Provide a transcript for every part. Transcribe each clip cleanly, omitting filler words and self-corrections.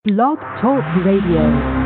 Blog Talk Radio.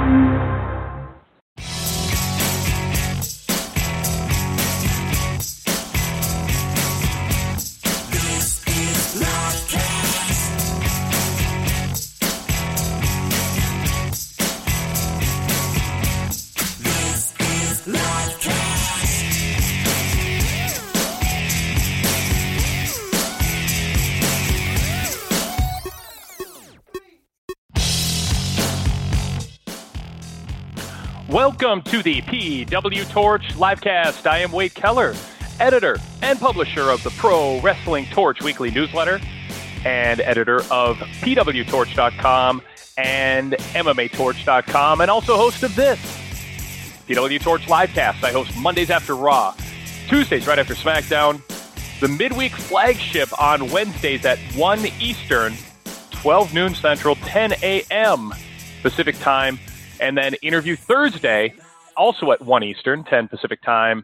Welcome to the PW Torch Livecast. I am Wade Keller, editor and publisher of the Pro Wrestling Torch weekly newsletter and editor of PWTorch.com and MMATorch.com, and also host of this PW Torch Livecast. I host Mondays after Raw, Tuesdays right after SmackDown, the midweek flagship on Wednesdays at 1 Eastern, 12 noon Central, 10 a.m. Pacific Time, and then Interview Thursday, also at 1 Eastern, 10 Pacific Time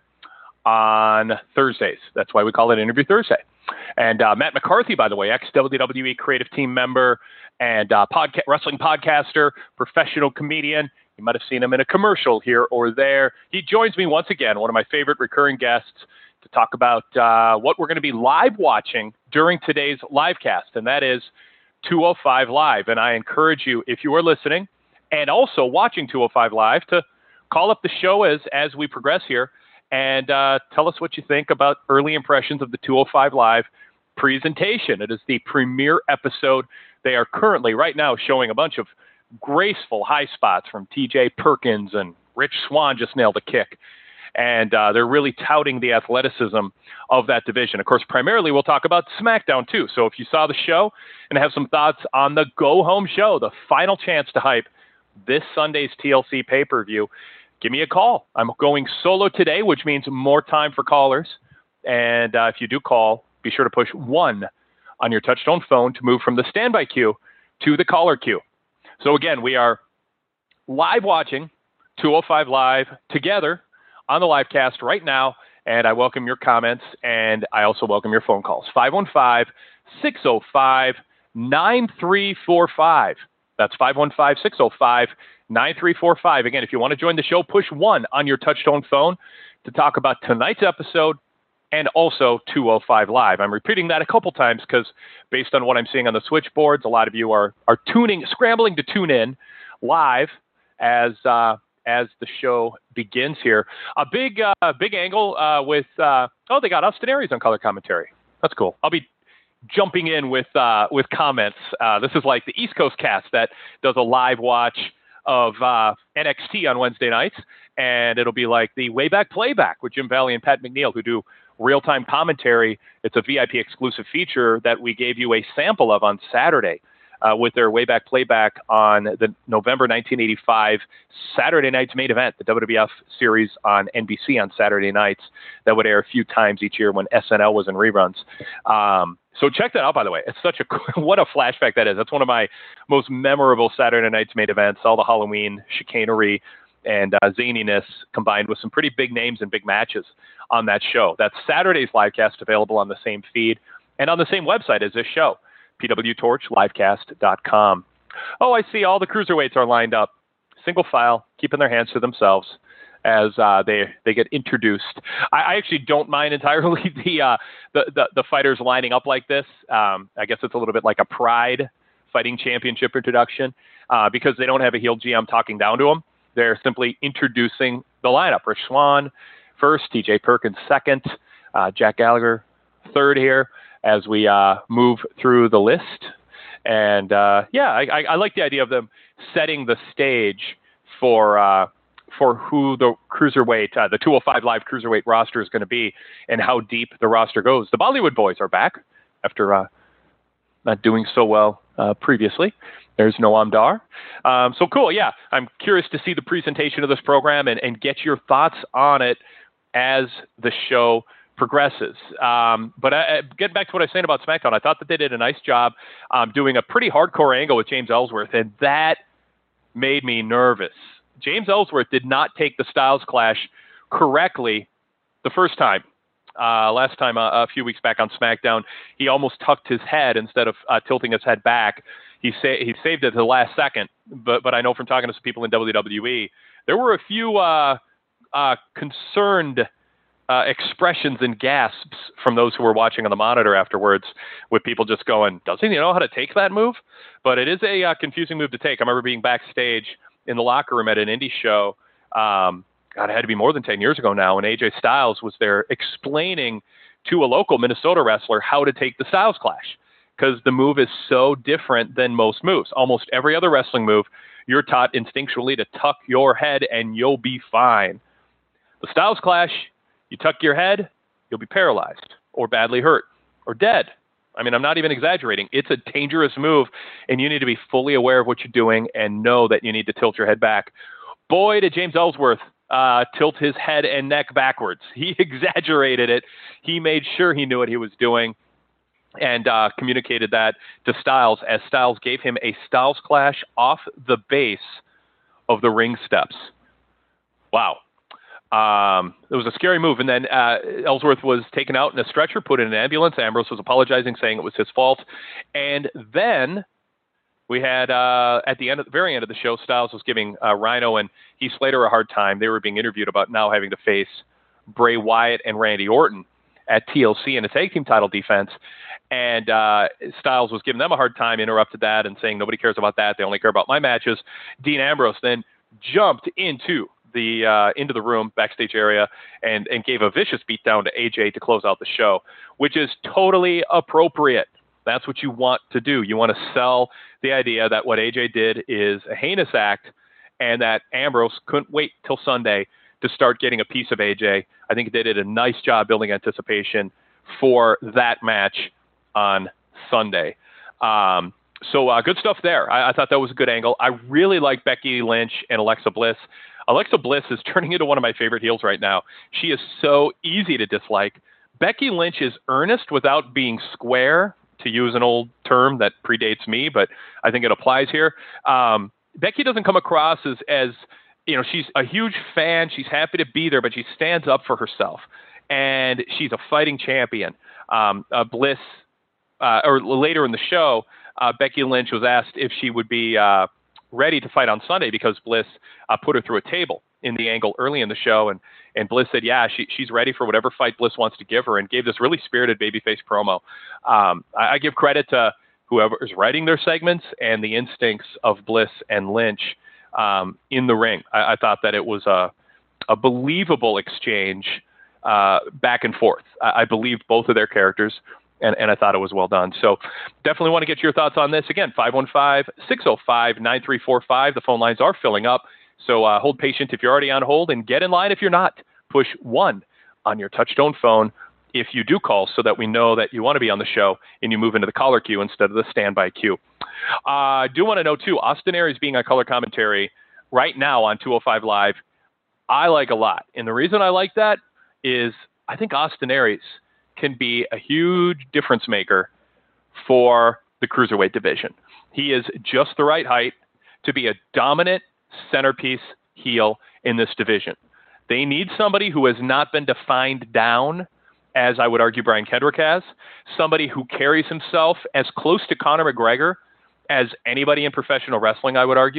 on Thursdays. That's why we call it Interview Thursday. And Matt McCarthy, by the way, ex-WWE creative team member and wrestling podcaster, professional comedian. You might have seen him in a commercial here or there. He joins me once again, one of my favorite recurring guests, to talk about what we're going to be live watching during today's livecast, and that is 205 Live. And I encourage you, if you are listening and also watching 205 Live, to call up the show as we progress here and tell us what you think about early impressions of the 205 Live presentation. It is the premiere episode. They are currently, right now, showing a bunch of graceful high spots from TJ Perkins, and Rich Swann just nailed a kick. And they're really touting the athleticism of that division. Of course, primarily we'll talk about SmackDown too. So if you saw the show and have some thoughts on the go-home show, the final chance to hype this Sunday's TLC pay-per-view, give me a call. I'm going solo today, which means more time for callers. And if you do call, be sure to push 1 on your touchtone phone to move from the standby queue to the caller queue. So again, we are live watching 205 Live together on the live cast right now, and I welcome your comments, and I also welcome your phone calls. 515-605-9345. That's 515-605-9345. Again, if you want to join the show, push 1 on your touchtone phone to talk about tonight's episode and also 205 Live. I'm repeating that a couple times because based on what I'm seeing on the switchboards, a lot of you are scrambling to tune in live as the show begins here. A big angle with they got Austin Aries on color commentary. That's cool. I'll be jumping in with comments. This is like the East Coast cast that does a live watch of NXT on Wednesday nights, and it'll be like the Wayback Playback with Jim Valley and Pat McNeil, who do real-time commentary. It's a VIP exclusive feature that we gave you a sample of on Saturday with their Wayback Playback on the November 1985 Saturday night's main event, the WWF series on NBC on Saturday nights that would air a few times each year when SNL was in reruns. So check that out, by the way. It's such what a flashback that is. That's one of my most memorable Saturday night's main events, all the Halloween chicanery and zaniness combined with some pretty big names and big matches on that show. That's Saturday's livecast, available on the same feed and on the same website as this show, pwtorchlivecast.com. Oh, I see all the cruiserweights are lined up, single file, keeping their hands to themselves as they get introduced. I actually don't mind entirely the fighters lining up like this. I guess it's a little bit like a Pride Fighting Championship introduction because they don't have a heel GM talking down to them. They're simply introducing the lineup. Rich Swann first, TJ Perkins second, Jack Gallagher third here as we move through the list. And I like the idea of them setting the stage for who the cruiserweight, the 205 Live cruiserweight roster is going to be and how deep the roster goes. The Bollywood Boys are back after not doing so well previously. There's Noam Dar. So cool, yeah. I'm curious to see the presentation of this program and get your thoughts on it as the show progresses. But getting back to what I was saying about SmackDown, I thought that they did a nice job doing a pretty hardcore angle with James Ellsworth, and that made me nervous. James Ellsworth did not take the Styles Clash correctly the first time. Last time, a few weeks back on SmackDown, he almost tucked his head instead of tilting his head back. he saved it to the last second. But I know from talking to some people in WWE, there were a few concerned expressions and gasps from those who were watching on the monitor afterwards, with people just going, doesn't he know how to take that move? But it is a confusing move to take. I remember being backstage in the locker room at an indie show. God, it had to be more than 10 years ago now, and AJ Styles was there explaining to a local Minnesota wrestler how to take the Styles Clash, because the move is so different than most moves. Almost every other wrestling move, you're taught instinctually to tuck your head and you'll be fine. The Styles Clash, you tuck your head, you'll be paralyzed or badly hurt or dead. I mean, I'm not even exaggerating. It's a dangerous move, and you need to be fully aware of what you're doing and know that you need to tilt your head back. Boy, did James Ellsworth tilt his head and neck backwards. He exaggerated it. He made sure he knew what he was doing, and communicated that to Styles, as Styles gave him a Styles Clash off the base of the ring steps. Wow. It was a scary move. And then Ellsworth was taken out in a stretcher, put in an ambulance. Ambrose was apologizing, saying it was his fault. And then we had, at the very end of the show, Styles was giving Rhino and Heath Slater a hard time. They were being interviewed about now having to face Bray Wyatt and Randy Orton at TLC in a tag team title defense. And Styles was giving them a hard time, interrupted that, and saying nobody cares about that. They only care about my matches. Dean Ambrose then jumped into the room, backstage area, and gave a vicious beatdown to AJ to close out the show, which is totally appropriate. That's what you want to do. You want to sell the idea that what AJ did is a heinous act, and that Ambrose couldn't wait till Sunday to start getting a piece of AJ. I think they did a nice job building anticipation for that match on Sunday. So good stuff there. I thought that was a good angle. I really like Becky Lynch and Alexa Bliss. Alexa Bliss is turning into one of my favorite heels right now. She is so easy to dislike. Becky Lynch is earnest without being square, to use an old term that predates me, but I think it applies here. Becky doesn't come across as she's a huge fan. She's happy to be there, but she stands up for herself, and she's a fighting champion. Bliss, or later in the show, Becky Lynch was asked if she would be ready to fight on Sunday, because Bliss put her through a table in the angle early in the show, and Bliss said, yeah, she's ready for whatever fight Bliss wants to give her, and gave this really spirited babyface promo. I give credit to whoever is writing their segments and the instincts of Bliss and Lynch in the ring. I thought that it was a believable exchange back and forth. I believed both of their characters, and I thought it was well done. So definitely want to get your thoughts on this. Again, 515-605-9345. The phone lines are filling up. So hold patient if you're already on hold, and get in line if you're not. Push 1 on your touchtone phone if you do call, so that we know that you want to be on the show and you move into the caller queue instead of the standby queue. I do want to know, too, Austin Aries being on color commentary right now on 205 Live, I like a lot. And the reason I like that is I think Austin Aries can be a huge difference maker for the cruiserweight division. He is just the right height to be a dominant centerpiece heel in this division. They need somebody who has not been defined down, as I would argue Brian Kendrick has, somebody who carries himself as close to Conor McGregor as anybody in professional wrestling, I would argue.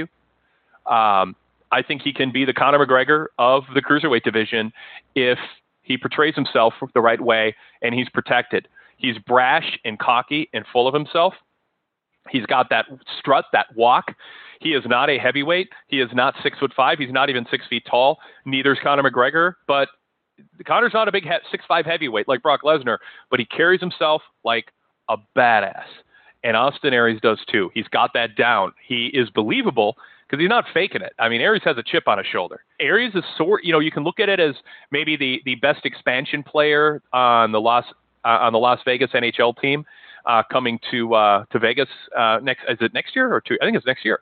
I think he can be the Conor McGregor of the cruiserweight division if he portrays himself the right way and he's protected. He's brash and cocky and full of himself. He's got that strut, that walk. He is not a heavyweight. He is not 6'5". He's not even 6 feet tall. Neither is Conor McGregor, but Conor's not a big 6'5" heavyweight like Brock Lesnar, but he carries himself like a badass. And Austin Aries does too. He's got that down. He is believable because he's not faking it. I mean, Aries has a chip on his shoulder. Aries is you can look at it as maybe the best expansion player on the Las Vegas NHL team coming to Vegas next. Is it next year or two? I think it's next year.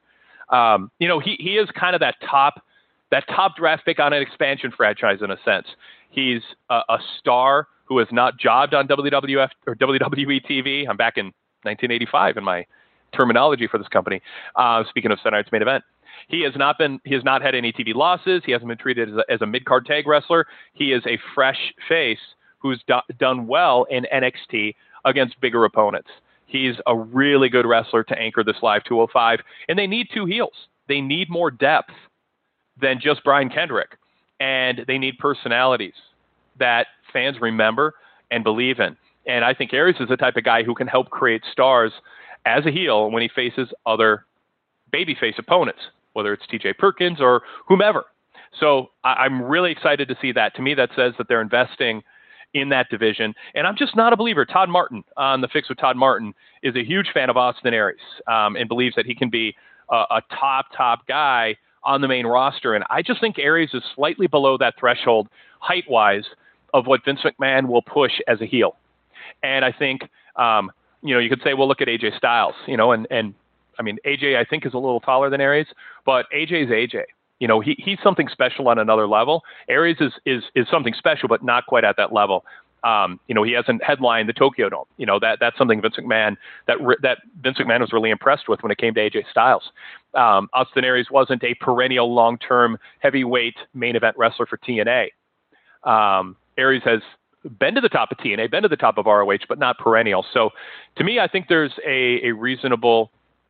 He is kind of that top draft pick on an expansion franchise in a sense. He's a star who has not jobbed on WWF or WWE TV. I'm back in 1985 in my terminology for this company. Speaking of Saturday Night's Main Event, he has not had any TV losses. He hasn't been treated as a mid-card tag wrestler. He is a fresh face who's done well in NXT against bigger opponents. He's a really good wrestler to anchor this Live 205, and they need two heels. They need more depth than just Brian Kendrick, and they need personalities that fans remember and believe in. And I think Aries is the type of guy who can help create stars as a heel when he faces other babyface opponents, whether it's TJ Perkins or whomever. So I'm really excited to see that. To me, that says that they're investing in that division. And I'm just not a believer. Todd Martin on The Fix with Todd Martin is a huge fan of Austin Aries and believes that he can be a top guy on the main roster. And I just think Aries is slightly below that threshold height-wise of what Vince McMahon will push as a heel. And I think, you could say, well, look at AJ Styles, and I mean, AJ, I think, is a little taller than Aries, but AJ is AJ. He's something special on another level. Aries is something special, but not quite at that level. He hasn't headlined the Tokyo Dome. That's something Vince McMahon that Vince McMahon was really impressed with when it came to AJ Styles. Austin Aries wasn't a perennial long-term heavyweight main event wrestler for TNA. Aries has been to the top of TNA, been to the top of ROH, but not perennial. So to me, I think there's a reasonable,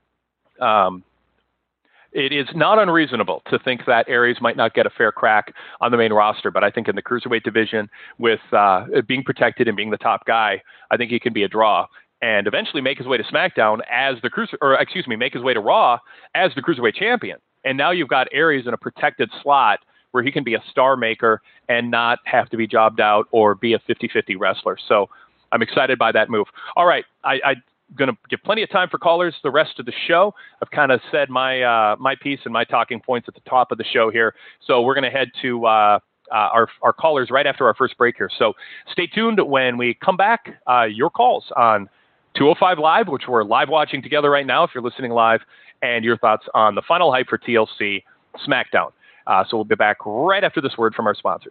it is not unreasonable to think that Aries might not get a fair crack on the main roster, but I think in the cruiserweight division with being protected and being the top guy, I think he can be a draw and eventually make his way to SmackDown as make his way to Raw as the cruiserweight champion. And now you've got Aries in a protected slot where he can be a star maker and not have to be jobbed out or be a 50-50 wrestler. So I'm excited by that move. All right, I'm going to give plenty of time for callers the rest of the show. I've kind of said my piece and my talking points at the top of the show here. So we're going to head to our callers right after our first break here. So stay tuned when we come back. Your calls on 205 Live, which we're live watching together right now if you're listening live, and your thoughts on the final hype for TLC SmackDown. So we'll be back right after this word from our sponsors.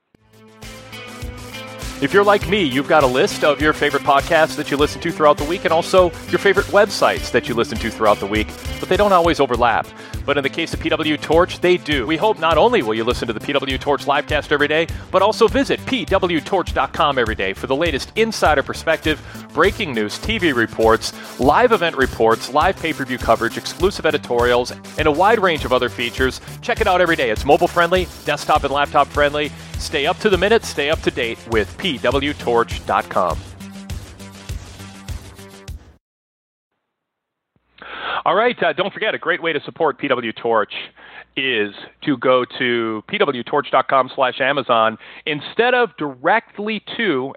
If you're like me, you've got a list of your favorite podcasts that you listen to throughout the week and also your favorite websites that you listen to throughout the week, but they don't always overlap. But in the case of PW Torch, they do. We hope not only will you listen to the PW Torch livecast every day, but also visit pwtorch.com every day for the latest insider perspective, breaking news, TV reports, live event reports, live pay-per-view coverage, exclusive editorials, and a wide range of other features. Check it out every day. It's mobile-friendly, desktop and laptop-friendly. Stay up to the minute, stay up to date with pwtorch.com. All right, don't forget, a great way to support PW Torch is to go to pwtorch.com/Amazon instead of directly to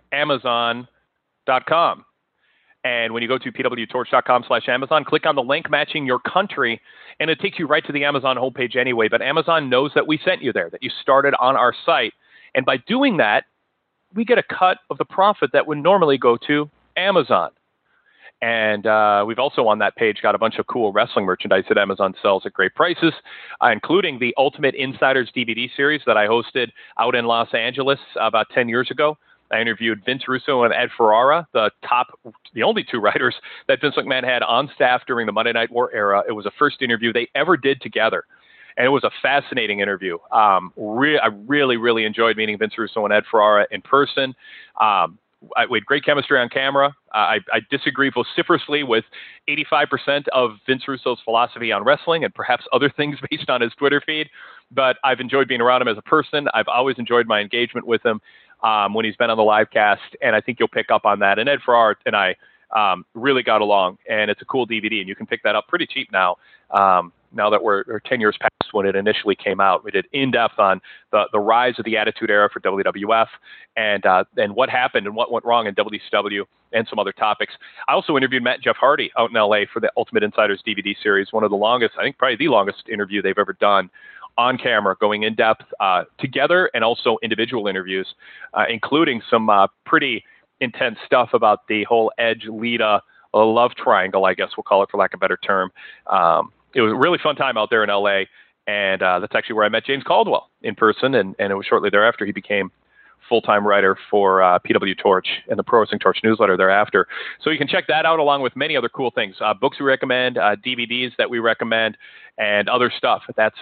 Amazon.com. And when you go to pwtorch.com/Amazon, click on the link matching your country, and it takes you right to the Amazon homepage anyway. But Amazon knows that we sent you there, that you started on our site. And by doing that, we get a cut of the profit that would normally go to Amazon. And we've also on that page got a bunch of cool wrestling merchandise that Amazon sells at great prices, including the Ultimate Insiders DVD series that I hosted out in Los Angeles about 10 years ago. I interviewed Vince Russo and Ed Ferrara, the only two writers that Vince McMahon had on staff during the Monday Night War era. It was the first interview they ever did together. And it was a fascinating interview. I really, really enjoyed meeting Vince Russo and Ed Ferrara in person. We had great chemistry on camera. I disagree vociferously with 85% of Vince Russo's philosophy on wrestling and perhaps other things based on his Twitter feed. But I've enjoyed being around him as a person. I've always enjoyed my engagement with him when he's been on the live cast, and I think you'll pick up on that. And Ed Ferrara and I really got along, and it's a cool DVD, and you can pick that up pretty cheap now. Now that we're 10 years past when it initially came out. We did in-depth on the rise of the Attitude Era for WWF and what happened and what went wrong in WCW and some other topics. I also interviewed Matt and Jeff Hardy out in LA for the Ultimate Insiders DVD series, one of the longest, I think probably the longest interview they've ever done on camera, going in depth together and also individual interviews, including some pretty intense stuff about the whole Edge-Lita love triangle, I guess we'll call it for lack of a better term. It was a really fun time out there in LA, and that's actually where I met James Caldwell in person, and it was shortly thereafter he became full-time writer for PW Torch and the Pro Wrestling Torch newsletter thereafter. So you can check that out along with many other cool things, books we recommend, DVDs that we recommend, and other stuff. That's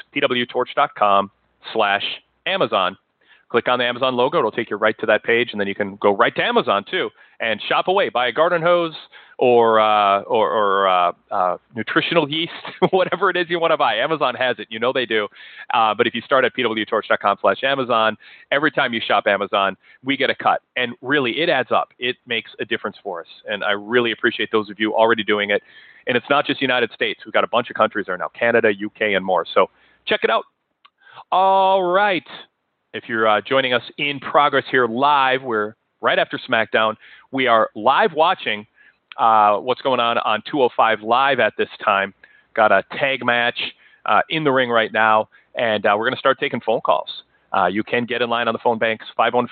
pwtorch.com/Amazon. Click on the Amazon logo. It'll take you right to that page, and then you can go right to Amazon, too, and shop away. Buy a garden hose, or nutritional yeast, whatever it is you want to buy. Amazon has it. You know they do. But if you start at pwtorch.com/Amazon, every time you shop Amazon, we get a cut. And really, it adds up. It makes a difference for us. And I really appreciate those of you already doing it. And it's not just United States. We've got a bunch of countries there now, Canada, UK, and more. So check it out. All right. If you're joining us in progress here live, we're right after SmackDown. We are live watching what's going on 205 Live at this time. Got a tag match in the ring right now, and we're going to start taking phone calls. You can get in line on the phone banks,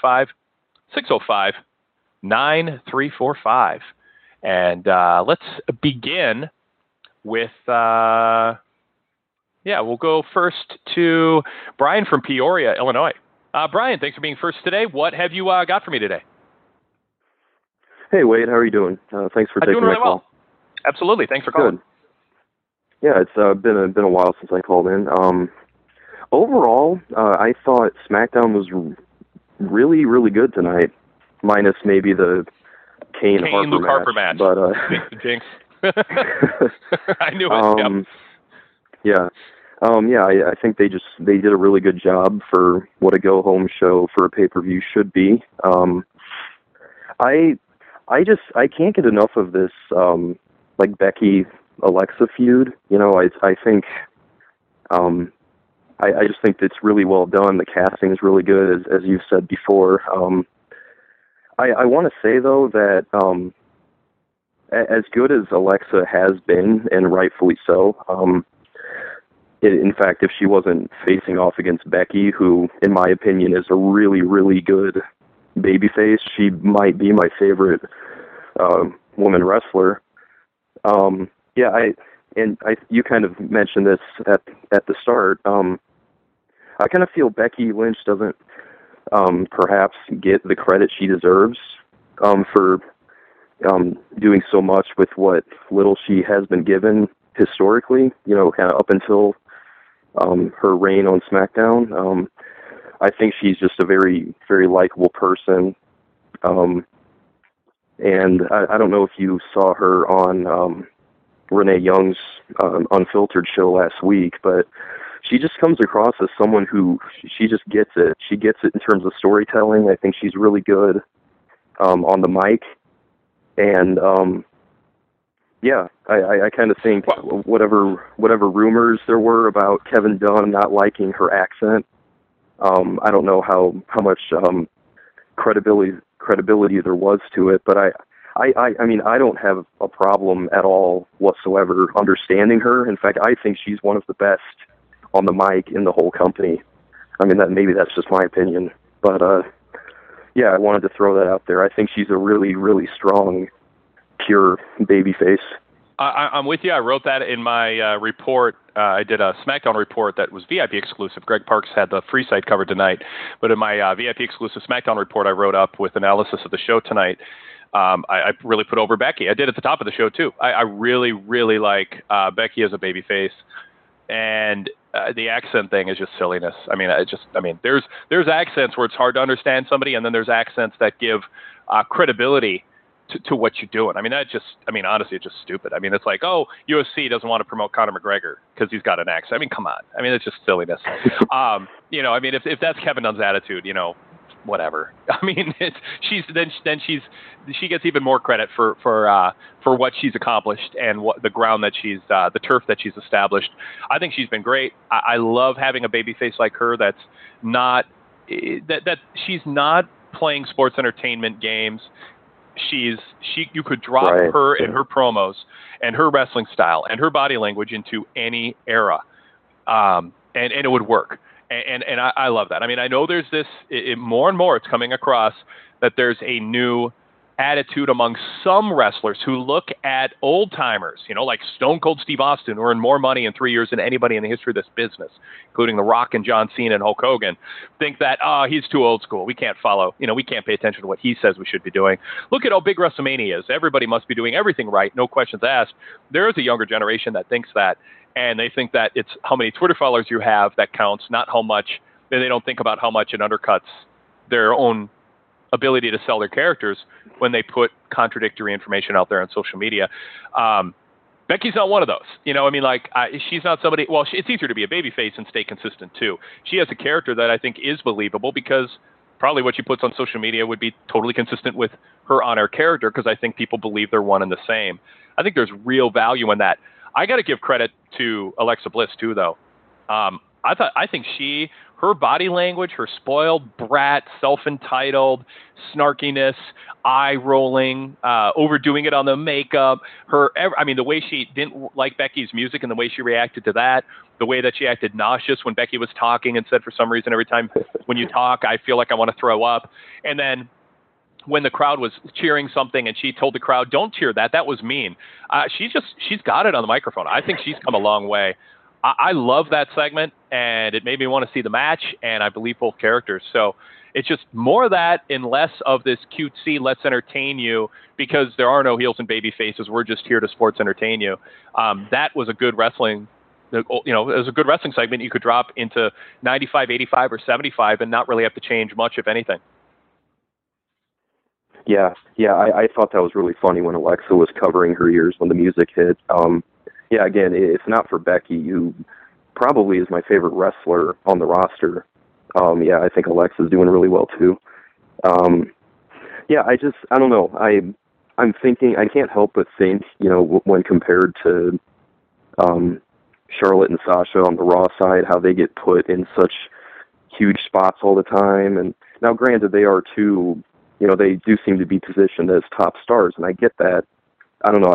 515-605-9345. And let's begin with, we'll go first to Brian from Peoria, Illinois. Brian, thanks for being first today. What have you got for me today? Hey, Wade, how are you doing? Thanks for taking doing really my call. Well. Absolutely, thanks for calling. Good. Yeah, it's been a while since I called in. Overall, I thought SmackDown was really, really good tonight, minus maybe the Kane Luke Harper match. But Jinx. I knew it. Yeah. I think they did a really good job for what a go-home show for a pay-per-view should be. I can't get enough of this like Becky Alexa feud. You know, I think I just think it's really well done. The casting is really good, as you've said before. I want to say though that as good as Alexa has been, and rightfully so. In fact, if she wasn't facing off against Becky, who, in my opinion, is a really, really good babyface, she might be my favorite woman wrestler. You kind of mentioned this at the start. I kind of feel Becky Lynch doesn't perhaps get the credit she deserves for doing so much with what little she has been given historically, you know, kind of up until her reign on SmackDown. I think she's just a very, very likable person. And I don't know if you saw her on Renee Young's Unfiltered show last week, but she just comes across as someone who, she just gets it. She gets it in terms of storytelling. I think she's really good on the mic. And I kind of think whatever rumors there were about Kevin Dunn not liking her accent, I don't know how much credibility there was to it, but I mean, I don't have a problem at all whatsoever understanding her. In fact, I think she's one of the best on the mic in the whole company. I mean, maybe that's just my opinion, but I wanted to throw that out there. I think she's a really, really strong, pure babyface. I'm with you. I wrote that in my report. I did a SmackDown report that was VIP exclusive. Greg Parks had the free site covered tonight. But in my VIP exclusive SmackDown report, I wrote up with analysis of the show tonight. I really put over Becky. I did at the top of the show, too. I really, really like Becky as a babyface. And the accent thing is just silliness. I mean, there's accents where it's hard to understand somebody, and then there's accents that give credibility to what you're doing. I mean, honestly, it's just stupid. I mean, it's like, oh, UFC doesn't want to promote Conor McGregor because he's got an accent. I mean, come on. I mean, it's just silliness. If that's Kevin Dunn's attitude, whatever. I mean, she gets even more credit for what she's accomplished and what the ground that the turf that she's established. I think she's been great. I love having a babyface like her that's not that she's not playing sports entertainment games. You could drop her and her promos and her wrestling style and her body language into any era, and it would work. And I love that. I mean, I know there's this more and more. It's coming across that there's a new attitude among some wrestlers who look at old timers, like Stone Cold Steve Austin, who earned more money in 3 years than anybody in the history of this business, including The Rock and John Cena and Hulk Hogan, think that, he's too old school. We can't follow, we can't pay attention to what he says we should be doing. Look at how big WrestleMania is. Everybody must be doing everything right. No questions asked. There is a younger generation that thinks that, and they think that it's how many Twitter followers you have that counts, not how much. They don't think about how much it undercuts their own ability to sell their characters when they put contradictory information out there on social media. Becky's not one of those. She's not somebody. Well, it's easier to be a babyface and stay consistent too. She has a character that I think is believable because probably what she puts on social media would be totally consistent with her on-air character, because I think people believe they're one and the same. I think there's real value in that. I got to give credit to Alexa Bliss too, though. I think her body language, her spoiled brat, self-entitled snarkiness, eye rolling, overdoing it on the makeup, the way she didn't like Becky's music and the way she reacted to that, the way that she acted nauseous when Becky was talking and said, for some reason, every time when you talk, I feel like I want to throw up. And then when the crowd was cheering something and she told the crowd, don't cheer that, that was mean. She's got it on the microphone. I think she's come a long way. I love that segment, and it made me want to see the match, and I believe both characters. So it's just more of that and less of this cutesy, let's entertain you, because there are no heels and baby faces. We're just here to sports entertain you. That was a good wrestling, it was a good wrestling segment you could drop into 95, 85, or 75 and not really have to change much, if anything. Yeah, I thought that was really funny when Alexa was covering her ears when the music hit. Yeah, again, it's not for Becky, who probably is my favorite wrestler on the roster. I think Alexa's doing really well too. I don't know. I'm thinking, I can't help but think, when compared to Charlotte and Sasha on the Raw side, how they get put in such huge spots all the time. And now, granted, they are two, they do seem to be positioned as top stars, and I get that. I don't know.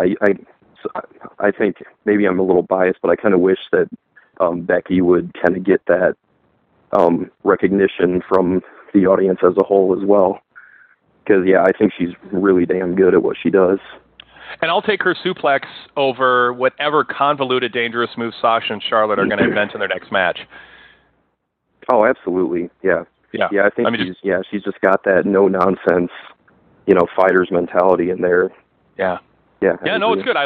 I think maybe I'm a little biased, but I kind of wish that Becky would kind of get that recognition from the audience as a whole as well. Because, I think she's really damn good at what she does. And I'll take her suplex over whatever convoluted, dangerous move Sasha and Charlotte are going to invent in their next match. Oh, absolutely. Yeah. I think she's just got that no-nonsense, fighter's mentality in there. Yeah. Yeah, no, it's good. I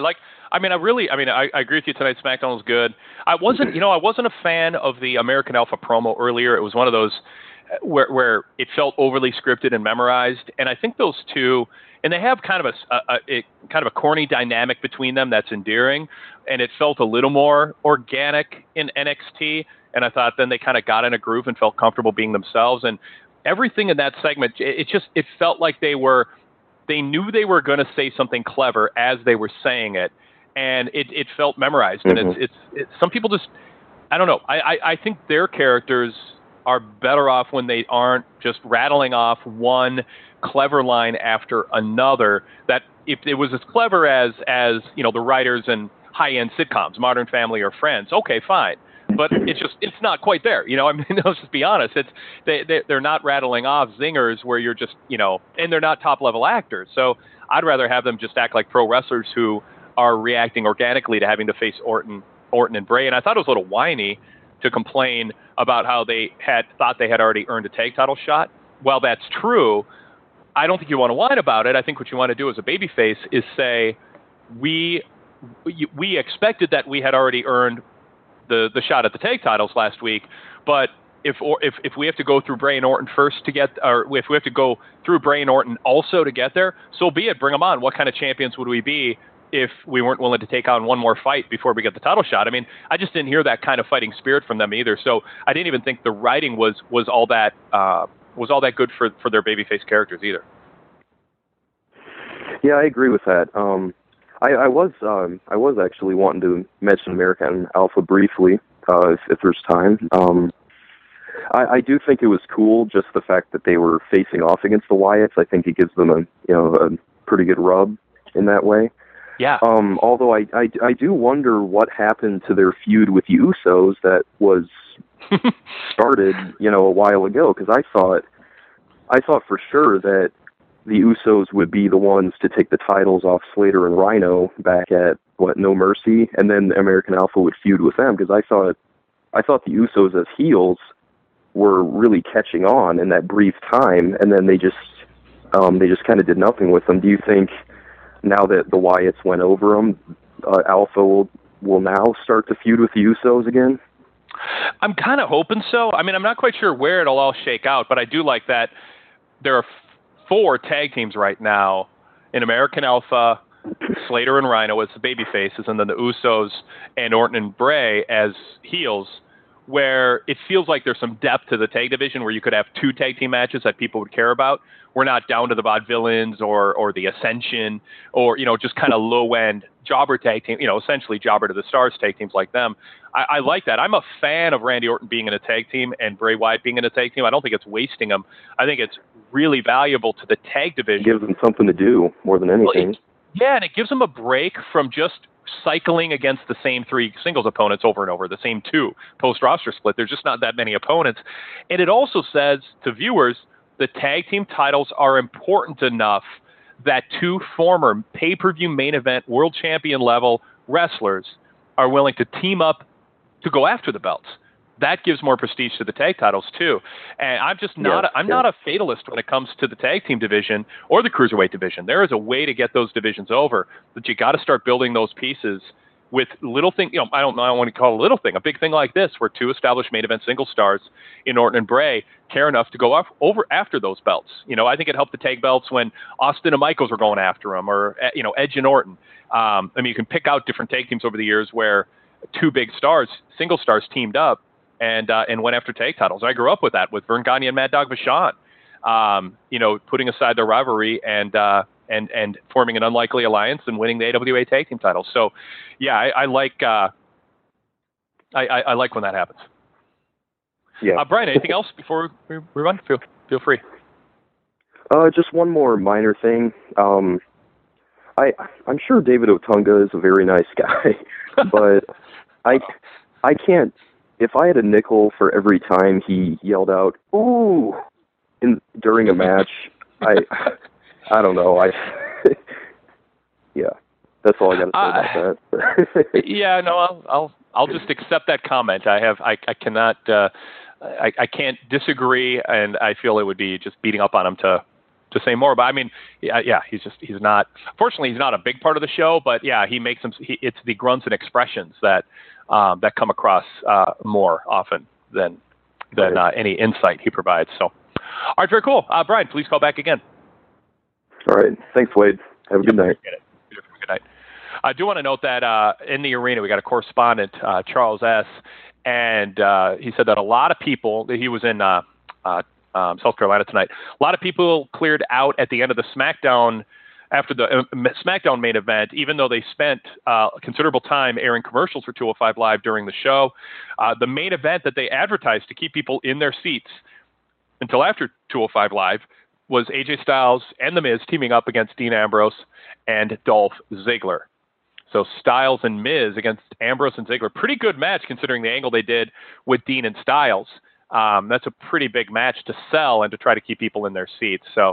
agree with you tonight. SmackDown was good. I wasn't a fan of the American Alpha promo earlier. It was one of those where it felt overly scripted and memorized. And I think those two, and they have kind of a corny dynamic between them that's endearing. And it felt a little more organic in NXT. And I thought then they kind of got in a groove and felt comfortable being themselves. And everything in that segment, it felt like they knew they were going to say something clever as they were saying it, and it felt memorized. Mm-hmm. And it's some people just, I don't know. I think their characters are better off when they aren't just rattling off one clever line after another. That if it was as clever as the writers in high-end sitcoms, Modern Family or Friends, okay, fine. But it's not quite there. Let's just be honest. They're not rattling off zingers where you're just, and they're not top level actors. So I'd rather have them just act like pro wrestlers who are reacting organically to having to face Orton and Bray. And I thought it was a little whiny to complain about how they had thought they had already earned a tag title shot. While that's true, I don't think you want to whine about it. I think what you want to do as a babyface is say, we expected that we had already earned the shot at the tag titles last week, but if we have to go through Bray and Orton first to get, or if we have to go through Bray and Orton also to get there, so be it. Bring them on. What kind of champions would we be if we weren't willing to take on one more fight before we get the title shot? I just didn't hear that kind of fighting spirit from them either. So I didn't even think the writing was all that good for their babyface characters either. Yeah, I agree with that. I was actually wanting to mention American Alpha briefly, if there's time. I do think it was cool, just the fact that they were facing off against the Wyatts. I think it gives them a pretty good rub in that way. Yeah. Although I do wonder what happened to their feud with the Usos that was started, a while ago, because I thought for sure that the Usos would be the ones to take the titles off Slater and Rhino back at No Mercy, and then American Alpha would feud with them, because I thought the Usos as heels were really catching on in that brief time, and then they just kind of did nothing with them. Do you think now that the Wyatts went over them, Alpha will now start to feud with the Usos again? I'm kind of hoping so. I'm not quite sure where it'll all shake out, but I do like that there are 4 tag teams right now in American Alpha, Slater and Rhino as the baby faces, and then the Usos and Orton and Bray as heels, where it feels like there's some depth to the tag division where you could have 2 tag team matches that people would care about. We're not down to the Vaudevillains or the Ascension or, just kind of low-end jobber tag team, essentially jobber to the stars tag teams like them. I like that. I'm a fan of Randy Orton being in a tag team and Bray Wyatt being in a tag team. I don't think it's wasting them. I think it's really valuable to the tag division. It gives them something to do more than anything. Yeah, and it gives them a break from just cycling against the same 3 singles opponents over and over, the same 2 post-roster split. There's just not that many opponents. And it also says to viewers, the tag team titles are important enough that 2 former pay-per-view main event world champion level wrestlers are willing to team up to go after the belts. That gives more prestige to the tag titles too. And I'm just not not a fatalist when it comes to the tag team division or the cruiserweight division. There is a way to get those divisions over, but you got to start building those pieces with little thing. I don't want to call it a little thing, a big thing like this, where 2 established main event single stars in Orton and Bray care enough to go over after those belts. I think it helped the tag belts when Austin and Michaels were going after them, or Edge and Orton. You can pick out different tag teams over the years where 2 big stars, single stars, teamed up and went after tag titles. I grew up with that with Vern Gagne and Mad Dog Vachon. Putting aside their rivalry and forming an unlikely alliance and winning the AWA tag team titles. So, yeah, I like I like when that happens. Yeah. Brian, anything else before we run? Feel free. Just one more minor thing. I'm sure David Otunga is a very nice guy, but I can't. If I had a nickel for every time he yelled out "ooh" during a match, I don't know. Yeah, that's all I got to say about that. Yeah, no, I'll just accept that comment. I cannot I can't disagree, and I feel it would be just beating up on him to say more. But I mean, yeah, he's not. Fortunately, he's not a big part of the show. But yeah, he makes them. It's the grunts and expressions that come across more often than any insight he provides. So, all right, very cool. Brian, please call back again. All right, thanks, Wade. Have a good night. Good night. I do want to note that in the arena we got a correspondent, Charles S., and he said that a lot of people. He was in South Carolina tonight. A lot of people cleared out at the end of the SmackDown, after the SmackDown main event, even though they spent considerable time airing commercials for 205 Live during the show. The main event that they advertised to keep people in their seats until after 205 Live was AJ Styles and The Miz teaming up against Dean Ambrose and Dolph Ziggler. So Styles and Miz against Ambrose and Ziggler. Pretty good match considering the angle they did with Dean and Styles. That's a pretty big match to sell and to try to keep people in their seats. So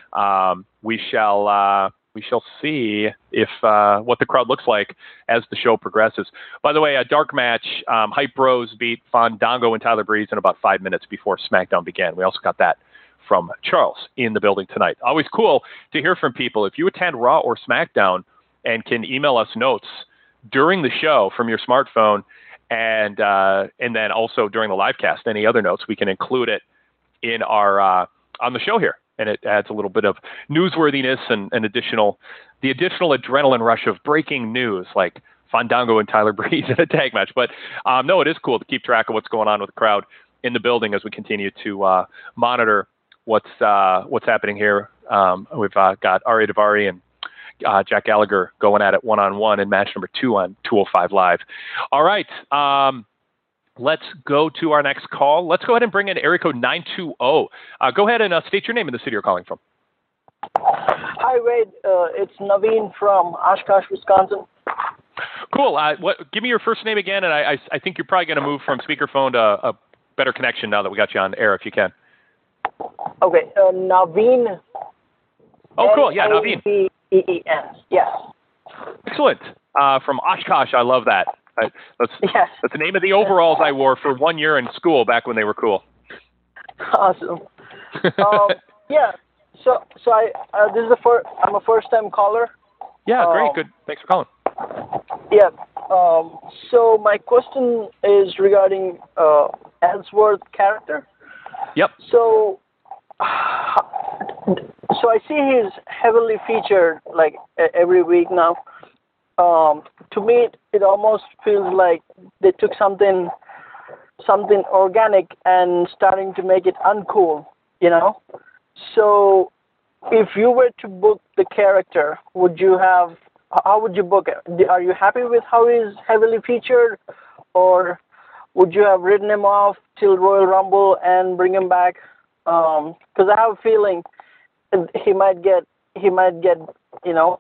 we shall see if what the crowd looks like as the show progresses. By the way, a dark match. Hype Bros beat Fandango and Tyler Breeze in about 5 minutes before SmackDown began. We also got that from Charles in the building tonight. Always cool to hear from people. If you attend Raw or SmackDown and can email us notes during the show from your smartphone, and then also during the live cast, any other notes, we can include it in our on the show here, and it adds a little bit of newsworthiness and the additional adrenaline rush of breaking news, like Fandango and Tyler Breeze in a tag match. But no, it is cool to keep track of what's going on with the crowd in the building as we continue to monitor what's happening here. We've got Ari Daivari and Jack Gallagher going at it one-on-one in match number 2 on 205 Live. All right. Let's go to our next call. Let's go ahead and bring in area code 920. Go ahead and state your name and the city you're calling from. Hi, Wade. It's Naveen from Oshkosh, Wisconsin. Cool. Give me your first name again, and I think you're probably going to move from speakerphone to a better connection now that we got you on air, if you can. Okay. Naveen. Oh, cool. Yeah, Naveen. N-A-V-E-E-N. Yes. Excellent. From Oshkosh. I love that. That's the name of the overalls I wore for 1 year in school back when they were cool. Awesome. Yeah. So I this is I'm a first-time caller. Yeah, great. Good. Thanks for calling. Yeah. So my question is regarding Ellsworth character. Yep. So so I see he's heavily featured like every week now. To me, it almost feels like they took something organic and starting to make it uncool, you know. So, if you were to book the character, how would you book it? Are you happy with how he's heavily featured, or would you have written him off till Royal Rumble and bring him back? Because I have a feeling he might get you know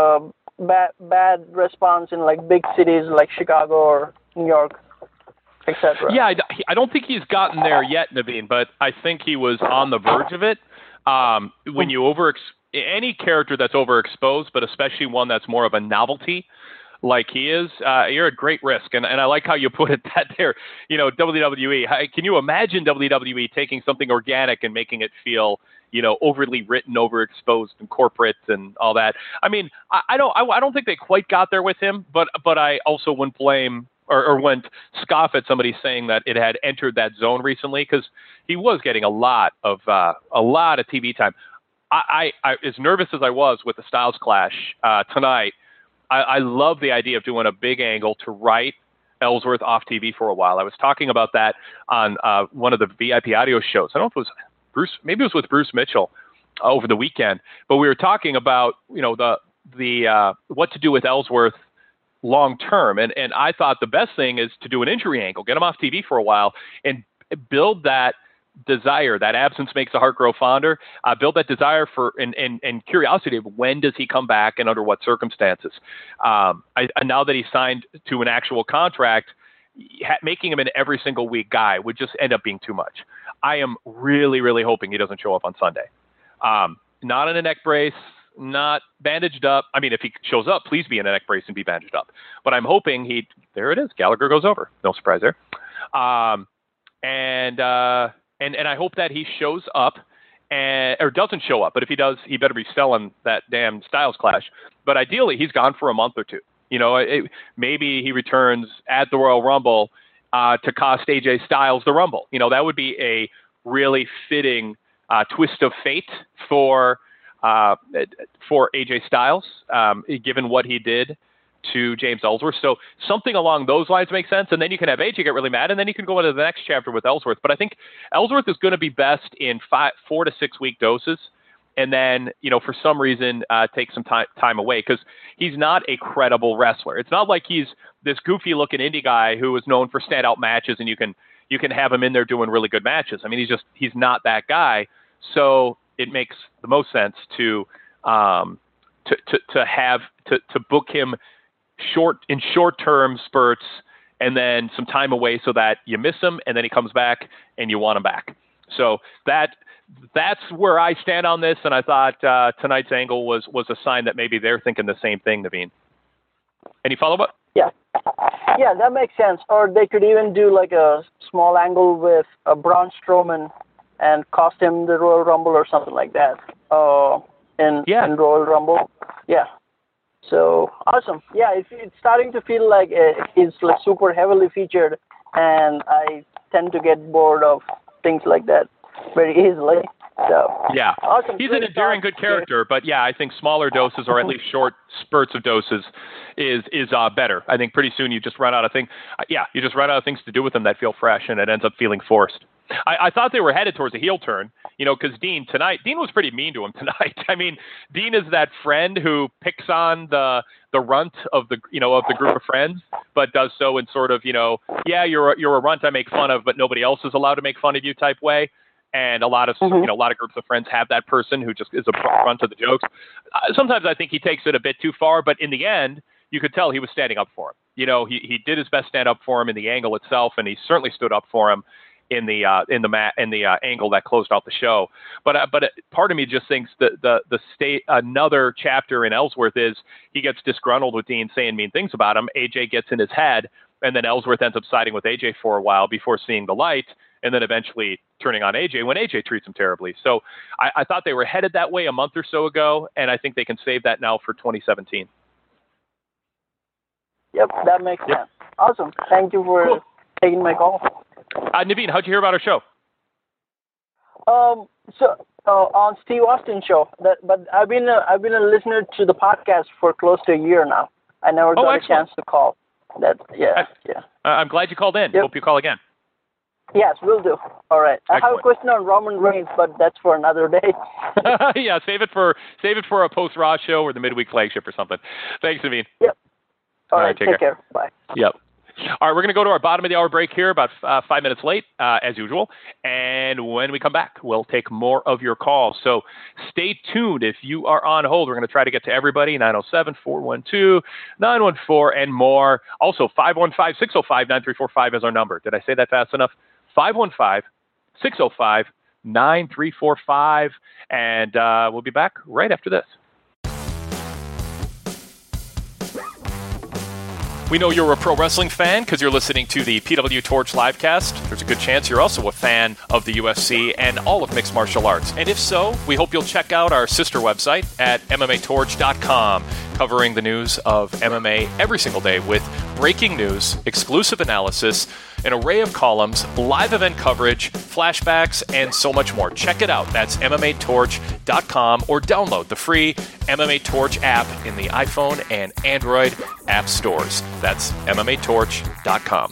bad response in like big cities like Chicago or New York, etc. Yeah, I don't think he's gotten there yet, Naveen, but I think he was on the verge of it. When you any character that's overexposed, but especially one that's more of a novelty, like he is, you're at great risk. And I like how you put it that there, you know, WWE. Can you imagine WWE taking something organic and making it feel, you know, overly written, overexposed, and corporate and all that? I mean, I don't think they quite got there with him, but I also wouldn't blame or wouldn't scoff at somebody saying that it had entered that zone recently, because he was getting a lot of TV time. I as nervous as I was with the Styles Clash tonight, I love the idea of doing a big angle to write Ellsworth off TV for a while. I was talking about that on one of the VIP audio shows. I don't know if it was Bruce, maybe it was with Bruce Mitchell over the weekend, but we were talking about, you know, the what to do with Ellsworth long term. And I thought the best thing is to do an injury angle, get him off TV for a while and build that desire, that absence makes the heart grow fonder, build that desire for and curiosity of when does he come back and under what circumstances. Now that he's signed to an actual contract, making him an every single week guy would just end up being too much. I am really, really hoping he doesn't show up on Sunday. Not in a neck brace, not bandaged up. I mean, if he shows up, please be in a neck brace and be bandaged up. But I'm hoping there it is. Gallagher goes over. No surprise there. And I hope that he shows up or doesn't show up. But if he does, he better be selling that damn Styles Clash. But ideally, he's gone for a month or two. You know, maybe he returns at the Royal Rumble to cost AJ Styles the Rumble. You know, that would be a really fitting twist of fate for AJ Styles, given what he did to James Ellsworth. So something along those lines makes sense. And then you can have AJ get really mad, and then you can go into the next chapter with Ellsworth. But I think Ellsworth is going to be best in 4 to 6 week doses. And then, you know, for some reason, take some time away, because he's not a credible wrestler. It's not like he's this goofy looking indie guy who is known for standout matches and you can have him in there doing really good matches. I mean, he's not that guy. So it makes the most sense to book him in short-term spurts and then some time away so that you miss him and then he comes back and you want him back. So that's where I stand on this, and I thought tonight's angle was a sign that maybe they're thinking the same thing, Naveen. Any follow-up? Yeah, that makes sense. Or they could even do like a small angle with Braun Strowman and cost him the Royal Rumble or something like that in Royal Rumble. Yeah. So awesome. Yeah, it's starting to feel like it's like super heavily featured, and I tend to get bored of things like that very easily. So yeah, awesome. He's an endearing, good character, but yeah, I think smaller doses or at least short spurts of doses is better. I think pretty soon you just run out of things. You just run out of things to do with them that feel fresh, and it ends up feeling forced. I thought they were headed towards a heel turn, you know, because Dean was pretty mean to him tonight. I mean, Dean is that friend who picks on the runt of the group of friends, but does so in sort of, you know, yeah, you're a runt I make fun of, but nobody else is allowed to make fun of you type way. And a lot of a lot of groups of friends have that person who just is a runt of the jokes. Sometimes I think he takes it a bit too far, but in the end, you could tell he was standing up for him. You know, he did his best stand up for him in the angle itself, and he certainly stood up for him in the angle that closed out the show. But part of me just thinks that another chapter in Ellsworth is he gets disgruntled with Dean saying mean things about him. AJ gets in his head, and then Ellsworth ends up siding with AJ for a while before seeing the light, and then eventually turning on AJ when AJ treats him terribly. So I thought they were headed that way a month or so ago, and I think they can save that now for 2017. Yep, that makes sense. Awesome. Thank you for taking my call. Naveen, how'd you hear about our show? So on Steve Austin's show. But I've been a listener to the podcast for close to a year now. I never got a chance to call. I'm glad you called in. Yep. Hope you call again. Yes, will do. All right. Excellent. I have a question on Roman Reigns, but that's for another day. Yeah, save it for a post-Raw show or the midweek flagship or something. Thanks, Naveen. Yep. All right. Take care. Bye. Yep. All right, we're going to go to our bottom of the hour break here, about 5 minutes late, as usual. And when we come back, we'll take more of your calls. So stay tuned. If you are on hold, we're going to try to get to everybody, 907-412-914 and more. Also, 515-605-9345 is our number. Did I say that fast enough? 515-605-9345. And we'll be back right after this. We know you're a pro wrestling fan because you're listening to the PW Torch livecast. There's a good chance you're also a fan of the UFC and all of mixed martial arts. And if so, we hope you'll check out our sister website at MMAtorch.com, covering the news of MMA every single day with breaking news, exclusive analysis, an array of columns, live event coverage, flashbacks, and so much more. Check it out. That's MMAtorch.com, or download the free MMA Torch app in the iPhone and Android app stores. That's MMAtorch.com.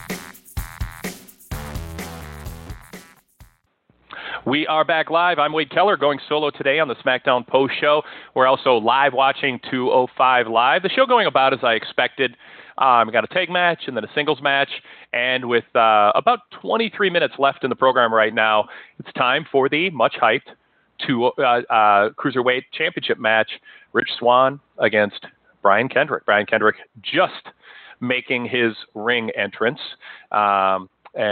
We are back live. I'm Wade Keller, going solo today on the SmackDown Post Show. We're also live watching 205 Live. The show going about as I expected. We got a tag match and then a singles match. And with about 23 minutes left in the program right now, it's time for the much-hyped Cruiserweight Championship match. Rich Swann against Brian Kendrick. Brian Kendrick just making his ring entrance. So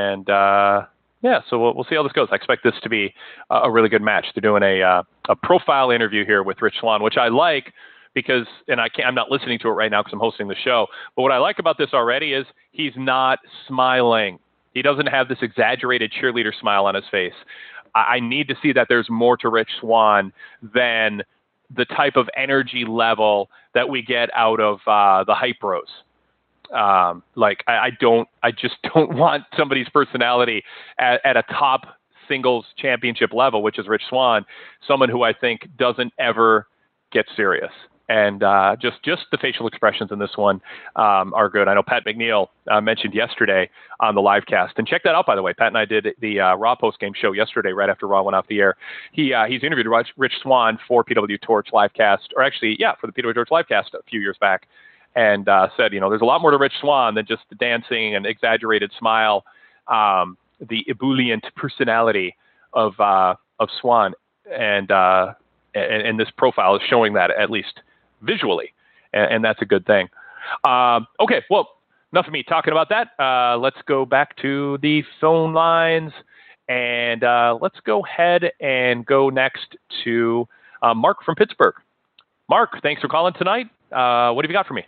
we'll see how this goes. I expect this to be a really good match. They're doing a profile interview here with Rich Swann, which I like because, and I'm not listening to it right now because I'm hosting the show, but what I like about this already is he's not smiling. He doesn't have this exaggerated cheerleader smile on his face. I need to see that there's more to Rich Swann than the type of energy level that we get out of the Hype Bros. I just don't want somebody's personality at a top singles championship level, which is Rich Swann, someone who I think doesn't ever get serious. And just the facial expressions in this one are good. I know Pat McNeil mentioned yesterday on the live cast, and check that out, by the way. Pat and I did the Raw post-game show yesterday, right after Raw went off the air. He's interviewed Rich Swann for PW Torch livecast, or actually, for the PW Torch livecast a few years back, and said, there's a lot more to Rich Swann than just the dancing and exaggerated smile, the ebullient personality of Swann, and this profile is showing that, at least visually, and that's a good thing. Okay, well, enough of me talking about that. Let's go back to the phone lines, and let's go ahead and go next to Mark from Pittsburgh. Mark, thanks for calling tonight. What have you got for me?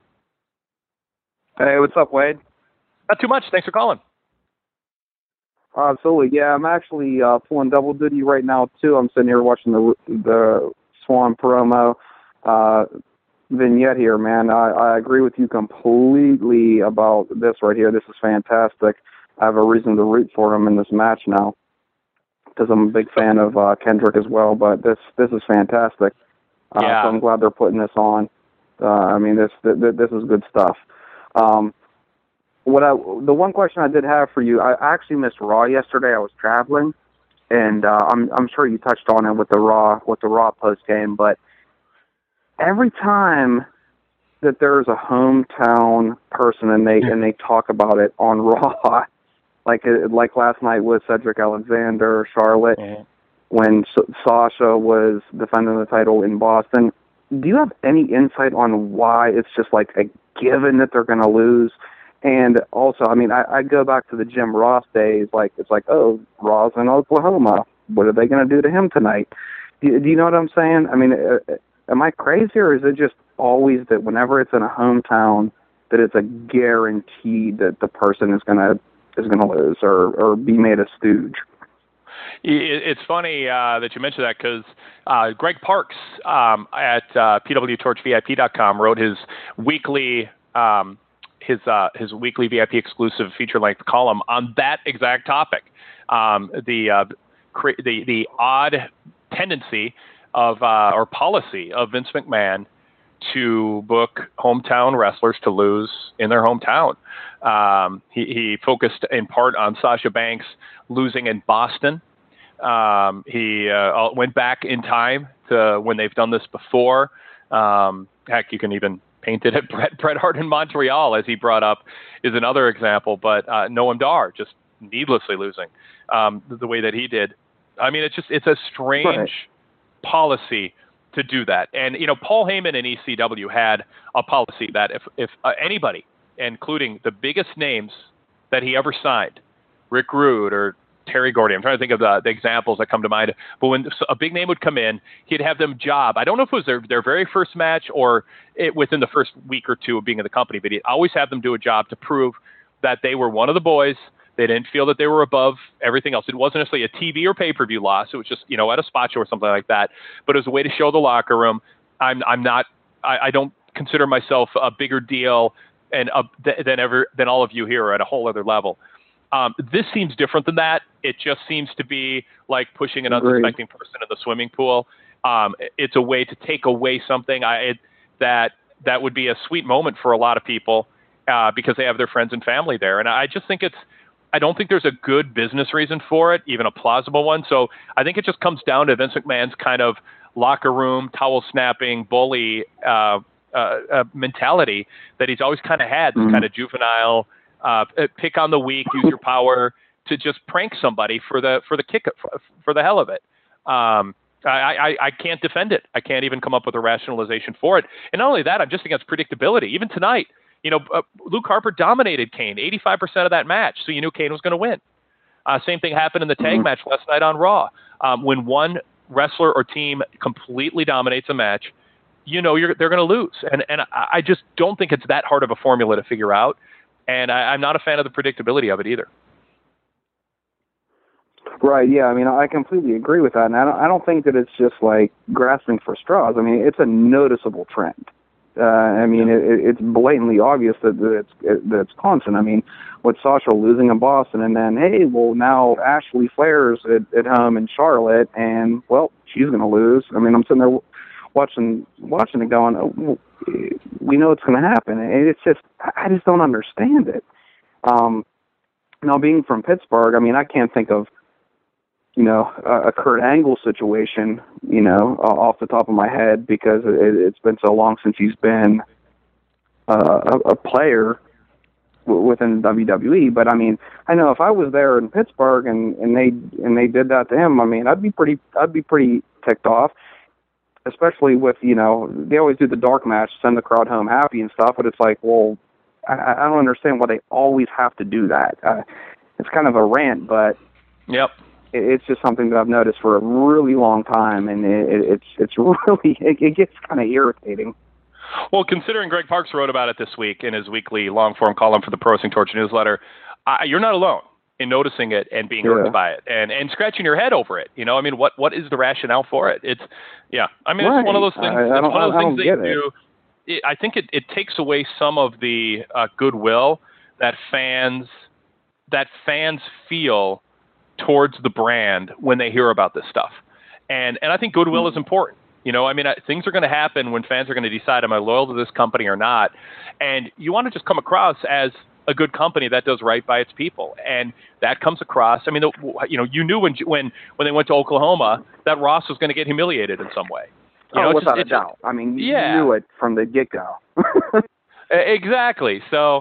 Hey, what's up, Wade? Not too much. Thanks for calling. Absolutely. Yeah, I'm actually pulling double duty right now, too. I'm sitting here watching the Swann promo vignette here, man. I agree with you completely about this right here. This is fantastic. I have a reason to root for him in this match now because I'm a big fan of Kendrick as well, but this is fantastic. So I'm glad they're putting this on. This is good stuff. The one question I did have for you, I actually missed Raw yesterday. I was traveling, and I'm sure you touched on it with the Raw post game. But every time that there's a hometown person and they talk about it on Raw, like last night with Cedric Alexander, Charlotte, when Sasha was defending the title in Boston. Do you have any insight on why it's just like a given that they're going to lose? And also, I go back to the Jim Ross days. It's like, oh, Raw's in Oklahoma. What are they going to do to him tonight? Do you know what I'm saying? Am I crazy, or is it just always that whenever it's in a hometown that it's a guarantee that the person is going to lose or be made a stooge? It's funny that you mentioned that because Greg Parks at pwtorchvip.com wrote his weekly his weekly VIP exclusive feature-length column on that exact topic. The odd tendency of or policy of Vince McMahon to book hometown wrestlers to lose in their hometown. He focused in part on Sasha Banks losing in Boston. He went back in time to when they've done this before. Heck, you can even paint it at Bret Hart in Montreal, as he brought up, is another example. But Noam Dar just needlessly losing the way that he did. I mean, it's a strange policy to do that. And, Paul Heyman and ECW had a policy that if anybody, including the biggest names that he ever signed, Rick Rude or Terry Gordy, I'm trying to think of the examples that come to mind, but when a big name would come in, he'd have them job. I don't know if it was their very first match or within the first week or two of being in the company, but he'd always have them do a job to prove that they were one of the boys. They didn't feel that they were above everything else. It wasn't necessarily a TV or pay-per-view loss. It was just, at a spot show or something like that. But it was a way to show the locker room, I don't consider myself a bigger deal than all of you here at a whole other level. This seems different than that. It just seems to be like pushing an unsuspecting person in the swimming pool. It's a way to take away something that would be a sweet moment for a lot of people because they have their friends and family there. And I just think I don't think there's a good business reason for it, even a plausible one. So I think it just comes down to Vince McMahon's kind of locker room, towel snapping, bully mentality that he's always kind of had, this kind of juvenile, pick on the weak, use your power to just prank somebody for the kick, for the hell of it. I can't defend it. I can't even come up with a rationalization for it. And not only that, I'm just against predictability. Even tonight, Luke Harper dominated Kane 85% of that match, so you knew Kane was going to win. Same thing happened in the tag match last night on Raw. When one wrestler or team completely dominates a match, they're going to lose. And I just don't think it's that hard of a formula to figure out. And I'm not a fan of the predictability of it either. Right, yeah. I mean, I completely agree with that. And I don't think that it's just like grasping for straws. I mean, it's a noticeable trend. It's blatantly obvious that it's constant. I mean, with Sasha losing in Boston, and then, hey, well, now Ashley Flair's at home in Charlotte, and, well, she's going to lose. I mean, I'm sitting there watching it going, oh, we know it's going to happen. And it's just, I just don't understand it. Now, being from Pittsburgh, I mean, I can't think of, a Kurt Angle situation, off the top of my head because it's been so long since he's been a player within WWE. But I mean, I know if I was there in Pittsburgh and they did that to him, I mean, I'd be pretty ticked off. Especially with, they always do the dark match, send the crowd home happy and stuff. But it's like, well, I don't understand why they always have to do that. It's kind of a rant, but yep. It's just something that I've noticed for a really long time, and it's really it gets kind of irritating. Well, considering Greg Parks wrote about it this week in his weekly long-form column for the Pro Wrestling Torch newsletter, you're not alone in noticing it and being hurt by it and scratching your head over it. What is the rationale for it? It's one of those things. It's one of those things that you do. I think it takes away some of the goodwill that fans feel towards the brand when they hear about this stuff. And I think goodwill is important. Things are going to happen when fans are going to decide, am I loyal to this company or not? And you want to just come across as a good company that does right by its people. And that comes across. I mean, you knew when they went to Oklahoma that Ross was going to get humiliated in some way. Without a doubt. I mean, you knew it from the get-go. Exactly. So,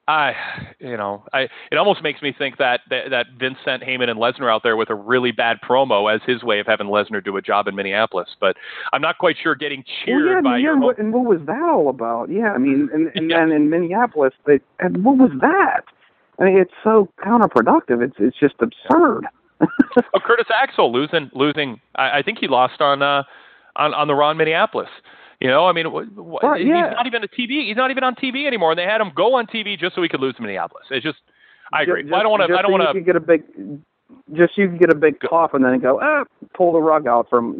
it almost makes me think that Vince sent Heyman and Lesnar out there with a really bad promo as his way of having Lesnar do a job in Minneapolis. But I'm not quite sure getting cheered by your... What was that all about? Yeah, I mean, and then in Minneapolis, and what was that? I mean, it's so counterproductive. It's just absurd. Curtis Axel losing. I think he lost on the Raw in Minneapolis. He's not even a TV. He's not even on TV anymore, and they had him go on TV just so he could lose to Minneapolis. It's just, I agree. I don't want to. You can get a big cough and then go, pull the rug out from,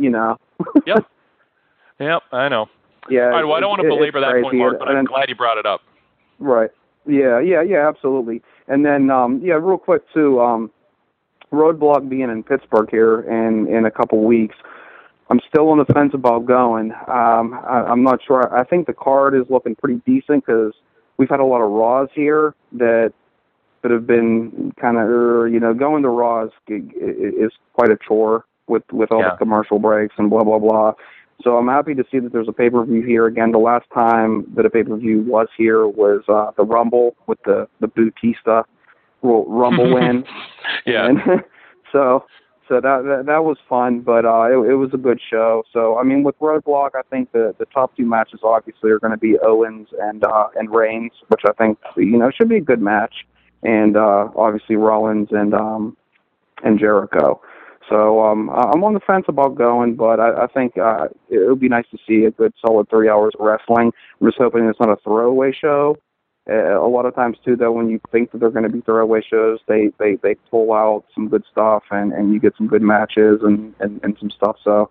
Yep. I know. Yeah. All right. Well, I don't want to belabor that point, Mark, but I'm glad you brought it up. Right. Yeah. Absolutely. And then, real quick too. Roadblock being in Pittsburgh here in a couple weeks. I'm still on the fence about going. I'm not sure. I think the card is looking pretty decent because we've had a lot of Raws here that have been kind of, going to Raws is quite a chore with all the commercial breaks and blah, blah, blah. So I'm happy to see that there's a pay-per-view here. Again, the last time that a pay-per-view was here was the Rumble with the Bautista Rumble win. Yeah. And so that was fun, but it was a good show. So, I mean, with Roadblock, I think the top two matches obviously are going to be Owens and Reigns, which I think, should be a good match. And obviously Rollins and Jericho. So I'm on the fence about going, but I think it would be nice to see a good solid 3 hours of wrestling. I'm just hoping it's not a throwaway show. A lot of times too, though, when you think that they're going to be throwaway shows, they pull out some good stuff and you get some good matches and some stuff. So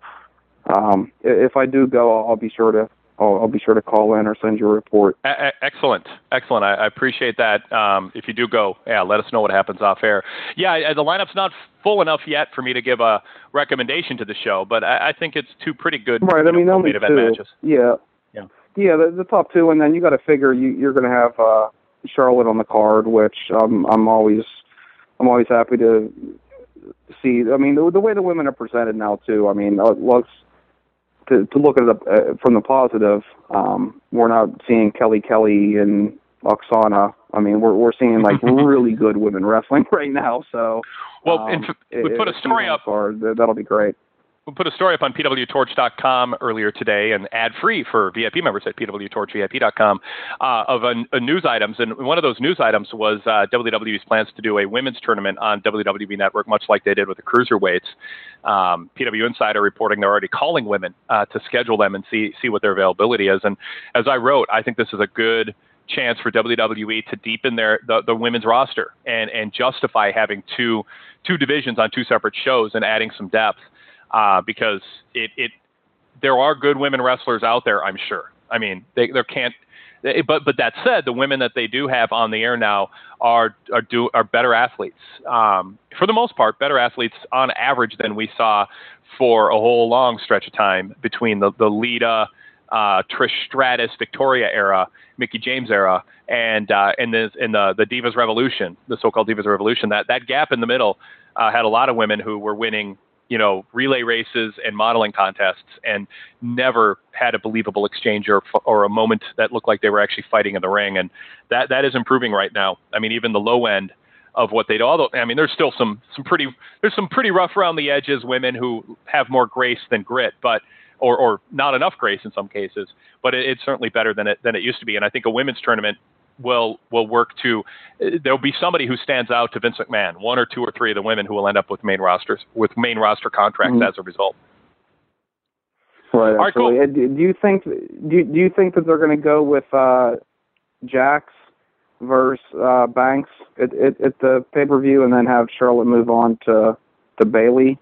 if I do go, I'll be sure to call in or send you a report. Excellent. I appreciate that. If you do go, let us know what happens off air. Yeah, the lineup's not full enough yet for me to give a recommendation to the show, but I think it's two pretty good main event matches. Yeah, the top two, and then you got to figure you're going to have Charlotte on the card, which I'm always happy to see. I mean, the way the women are presented now too. I mean, let's to look at it from the positive. We're not seeing Kelly and Oksana. I mean, we're seeing like really good women wrestling right now. So, we put a story up. That'll be great. We put a story up on pwtorch.com earlier today, and ad-free for VIP members at pwtorchvip.com, of a news items. And one of those news items was WWE's plans to do a women's tournament on WWE Network, much like they did with the cruiserweights. PW Insider reporting they're already calling women to schedule them and see what their availability is. And as I wrote, I think this is a good chance for WWE to deepen the women's roster and justify having two divisions on two separate shows and adding some depth. Because there are good women wrestlers out there, I'm sure. I mean, there can't. But that said, the women that they do have on the air now are better athletes. For the most part, better athletes on average than we saw for a whole long stretch of time between the Lita, Trish Stratus, Victoria era, Mickie James era, and the Divas Revolution, the so-called Divas Revolution. That gap in the middle had a lot of women who were winning, relay races and modeling contests and never had a believable exchange or a moment that looked like they were actually fighting in the ring. And that is improving right now. I mean, even the low end of what they do, although, I mean, there's still some pretty rough around the edges women who have more grace than grit, but, or not enough grace in some cases, but it's certainly better than it used to be. And I think a women's tournament will work there'll be somebody who stands out to Vince McMahon, one or two or three of the women who will end up with main roster contracts as a result. Right. All right, cool. Do you think that they're going to go with Jax versus Banks at the pay-per-view and then have Charlotte move on to Bayley?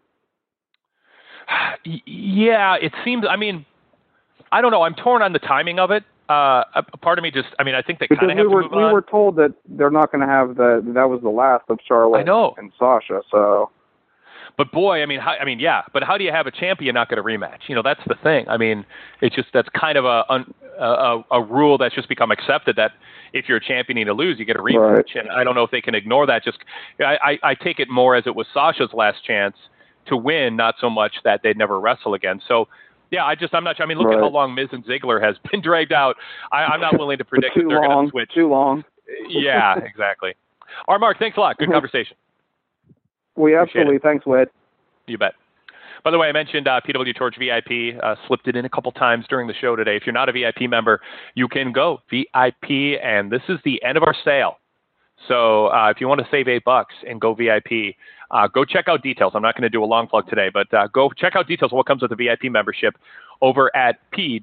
Yeah, it seems. I mean, I don't know. I'm torn on the timing of it. Part of me I think they kind of have to move on. We were told that they're not going to have that was the last of Charlotte and Sasha, so. But boy, but how do you have a champion not get a rematch? That's the thing. I mean, that's kind of a rule that's just become accepted, that if you're a champion and you lose, you get a rematch. Right. And I don't know if they can ignore that. I take it more as it was Sasha's last chance to win, not so much that they'd never wrestle again. So, yeah, I'm not sure. I mean, look at how long Miz and Ziggler has been dragged out. I'm not willing to predict that they're going to switch. Too long. Yeah, exactly. All right, Mark, thanks a lot. Good conversation. We absolutely. Thanks, Wade. You bet. By the way, I mentioned PW Torch VIP, slipped it in a couple times during the show today. If you're not a VIP member, you can go VIP, and this is the end of our sale. So if you want to save $8 and go VIP, go check out details. I'm not going to do a long plug today, but go check out details of what comes with the VIP membership over at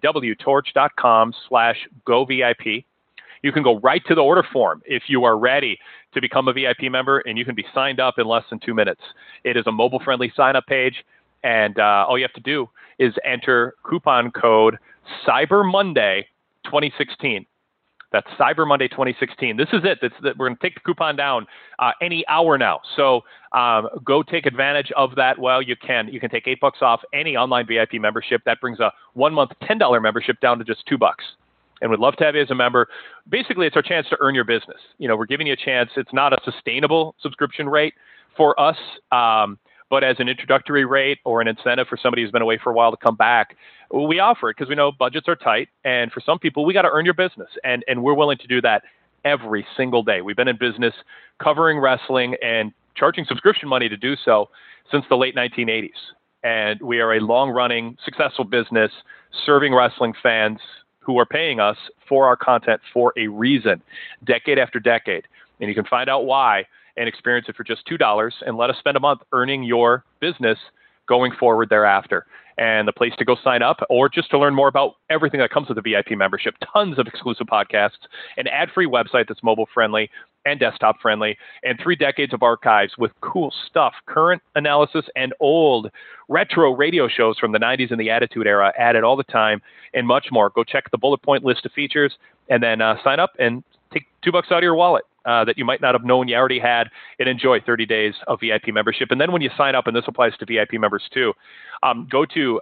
pwtorch.com/govip. You can go right to the order form if you are ready to become a VIP member, and you can be signed up in less than 2 minutes. It is a mobile-friendly sign-up page, and all you have to do is enter coupon code Cyber Monday 2016. That's Cyber Monday 2016. This is it. We're going to take the coupon down any hour now. So go take advantage of that while you can. You can take $8 off any online VIP membership. That brings a 1-month $10 membership down to just $2. And we'd love to have you as a member. Basically, it's our chance to earn your business. We're giving you a chance. It's not a sustainable subscription rate for us, but as an introductory rate or an incentive for somebody who's been away for a while to come back, we offer it because we know budgets are tight. And for some people, we got to earn your business. And we're willing to do that every single day. We've been in business covering wrestling and charging subscription money to do so since the late 1980s. And we are a long-running, successful business serving wrestling fans who are paying us for our content for a reason, decade after decade. And you can find out why and experience it for just $2 and let us spend a month earning your business going forward thereafter. And the place to go sign up or just to learn more about everything that comes with the VIP membership, tons of exclusive podcasts, an ad-free website that's mobile-friendly and desktop-friendly, and 3 decades of archives with cool stuff, current analysis, and old retro radio shows from the 90s and the Attitude Era added all the time, and much more. Go check the bullet point list of features, and then sign up and take $2 out of your wallet that you might not have known you already had, and enjoy 30 days of VIP membership. And then when you sign up, and this applies to VIP members too, go to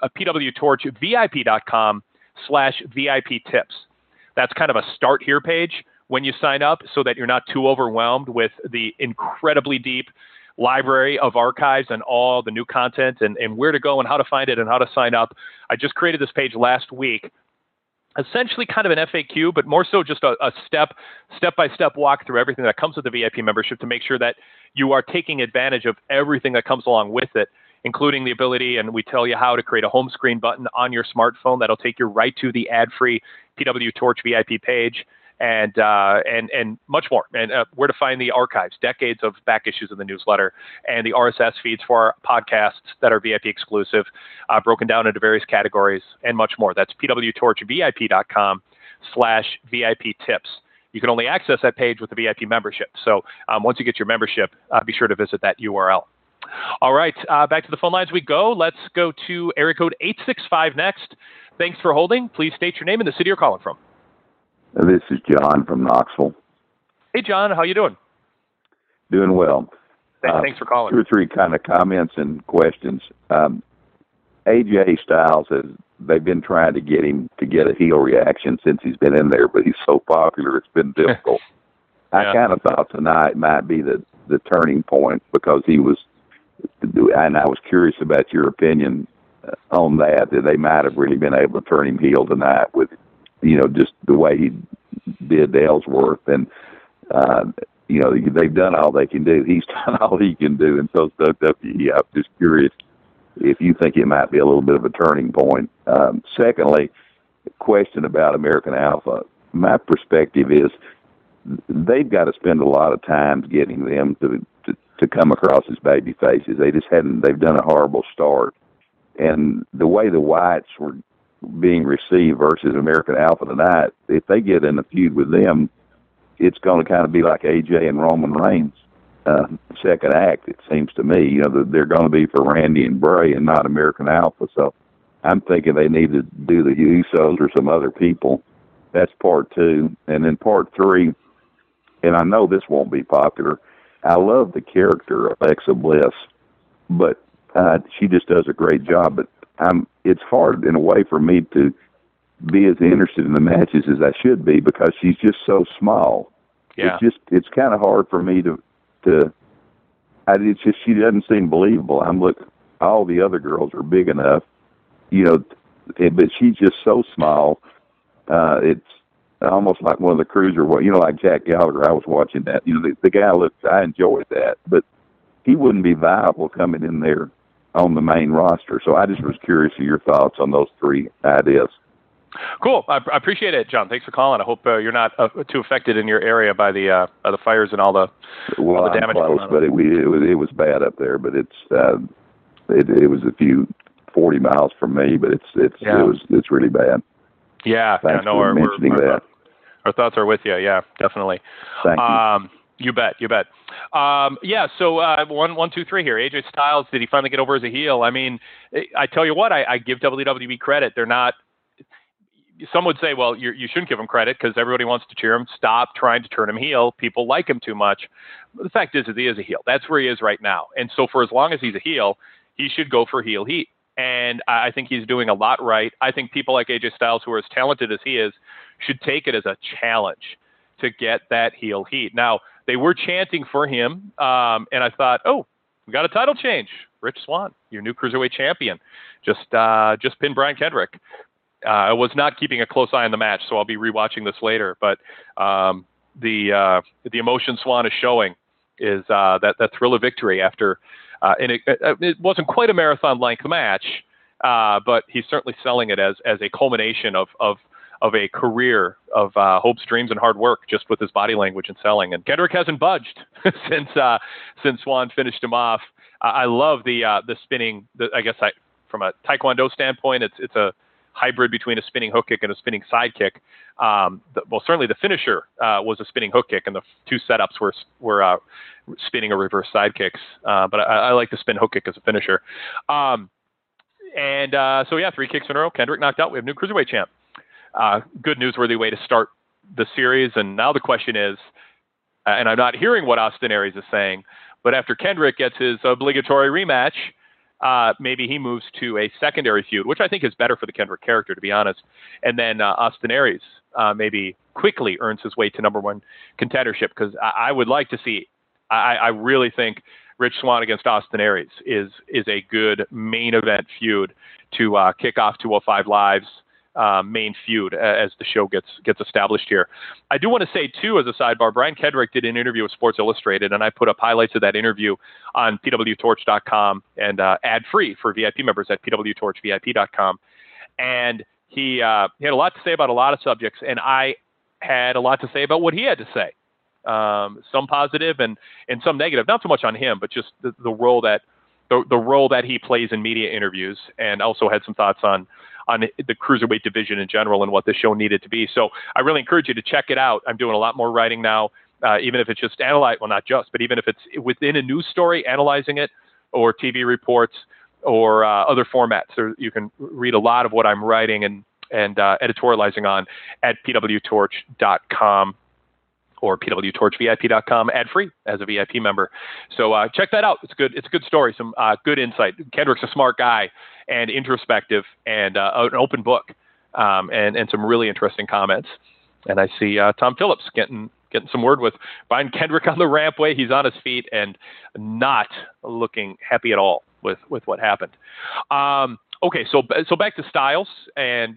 pwtorchvip.com/VIP tips. That's kind of a start here page when you sign up so that you're not too overwhelmed with the incredibly deep library of archives and all the new content and where to go and how to find it and how to sign up. I just created this page last week, essentially kind of an FAQ, but more so just a step-by-step walk through everything that comes with the VIP membership to make sure that you are taking advantage of everything that comes along with it, including the ability, and we tell you how to create a home screen button on your smartphone that'll take you right to the ad-free PW Torch VIP page, and much more, and where to find the archives, decades of back issues of the newsletter, and the RSS feeds for our podcasts that are VIP exclusive, broken down into various categories, and much more. That's pwtorchvip.com/VIP tips. You can only access that page with the VIP membership. So once you get your membership, be sure to visit that URL. All right, back to the phone lines we go. Let's go to area code 865 next. Thanks for holding. Please state your name and the city you're calling from. This is John from Knoxville. Hey, John, how you doing? Doing well. Thanks for calling. 2 or 3 kind of comments and questions. AJ Styles, they've been trying to get him to get a heel reaction since he's been in there, but he's so popular it's been difficult. I kind of thought tonight might be the turning point because he was, and I was curious about your opinion on that they might have really been able to turn him heel tonight with, just the way he did Ellsworth. And, they've done all they can do. He's done all he can do. And so WWE, I'm just curious if you think it might be a little bit of a turning point. Secondly, question about American Alpha. My perspective is they've got to spend a lot of time getting them to come across as baby faces. They've done a horrible start. And the way the Whites were being received versus American Alpha tonight, if they get in a feud with them, it's going to kind of be like AJ and Roman Reigns' second act, it seems to me. They're going to be for Randy and Bray and not American Alpha. So I'm thinking they need to do the Usos or some other people. That's part 2. And then part 3, and I know this won't be popular, I love the character of Alexa Bliss, but she just does a great job. But it's hard in a way for me to be as interested in the matches as I should be because she's just so small. Yeah. It's kind of hard for me she doesn't seem believable. All the other girls are big enough, but she's just so small. It's almost like one of the cruiser, like Jack Gallagher. I was watching that. The guy I enjoyed that, but he wouldn't be viable coming in there on the main roster. So I just was curious of your thoughts on those 3 ideas. Cool. I appreciate it, John. Thanks for calling. I hope you're not too affected in your area by the fires and all the damage. Close, but it was bad up there. But it was a few 40 miles from me, but it's really bad. Yeah. Thanks for mentioning that. Our thoughts are with you. Yeah, definitely. Thank you. You bet. So 1, 2, 3 here. AJ Styles, did he finally get over as a heel? I mean, I tell you what, I give WWE credit. They're not. some would say, well, you shouldn't give him credit because everybody wants to cheer him. Stop trying to turn him heel. People like him too much. But the fact is that he is a heel. That's where he is right now. And so for as long as he's a heel, he should go for heel heat. And I think he's doing a lot right. I think people like AJ Styles, who are as talented as he is, should take it as a challenge to get that heel heat. Now, they were chanting for him, and I thought, oh, we got a title change. Rich Swann, your new Cruiserweight champion, just pinned Brian Kendrick. I was not keeping a close eye on the match, so I'll be rewatching this later. But the emotion Swann is showing is that thrill of victory after, and it wasn't quite a marathon length match, but he's certainly selling it as a culmination of a career of hopes, dreams, and hard work, just with his body language and selling. And Kendrick hasn't budged since Swann finished him off. I love the spinning. From a Taekwondo standpoint, it's a hybrid between a spinning hook kick and a spinning side kick. Certainly the finisher was a spinning hook kick, and the two setups were spinning or reverse side kicks. But I like the spin hook kick as a finisher. So 3 kicks in a row. Kendrick knocked out. We have new Cruiserweight champ. Good newsworthy way to start the series. And now the question is, and I'm not hearing what Austin Aries is saying, but after Kendrick gets his obligatory rematch, maybe he moves to a secondary feud, which I think is better for the Kendrick character, to be honest. And then Austin Aries maybe quickly earns his way to number one contendership, because I would like to see, I really think Rich Swann against Austin Aries is a good main event feud to kick off 205 Live's main feud as the show gets established here. I do want to say, too, as a sidebar, Brian Kendrick did an interview with Sports Illustrated, and I put up highlights of that interview on pwtorch.com and ad-free for VIP members at pwtorchvip.com. And he had a lot to say about a lot of subjects, and I had a lot to say about what he had to say. Some positive and some negative, not so much on him, but just the role that he plays in media interviews, and also had some thoughts on the Cruiserweight division in general and what the show needed to be. So I really encourage you to check it out. I'm doing a lot more writing now, even if it's just but even if it's within a news story, analyzing it, or TV reports, or other formats. So you can read a lot of what I'm writing and editorializing on at pwtorch.com. or pwtorchvip.com, ad-free as a VIP member. So check that out. It's good. It's a good story. Some good insight. Kendrick's a smart guy and introspective and an open book, and some really interesting comments. And I see Tom Phillips getting some word with Brian Kendrick on the rampway. He's on his feet and not looking happy at all with what happened. Okay, so back to Styles and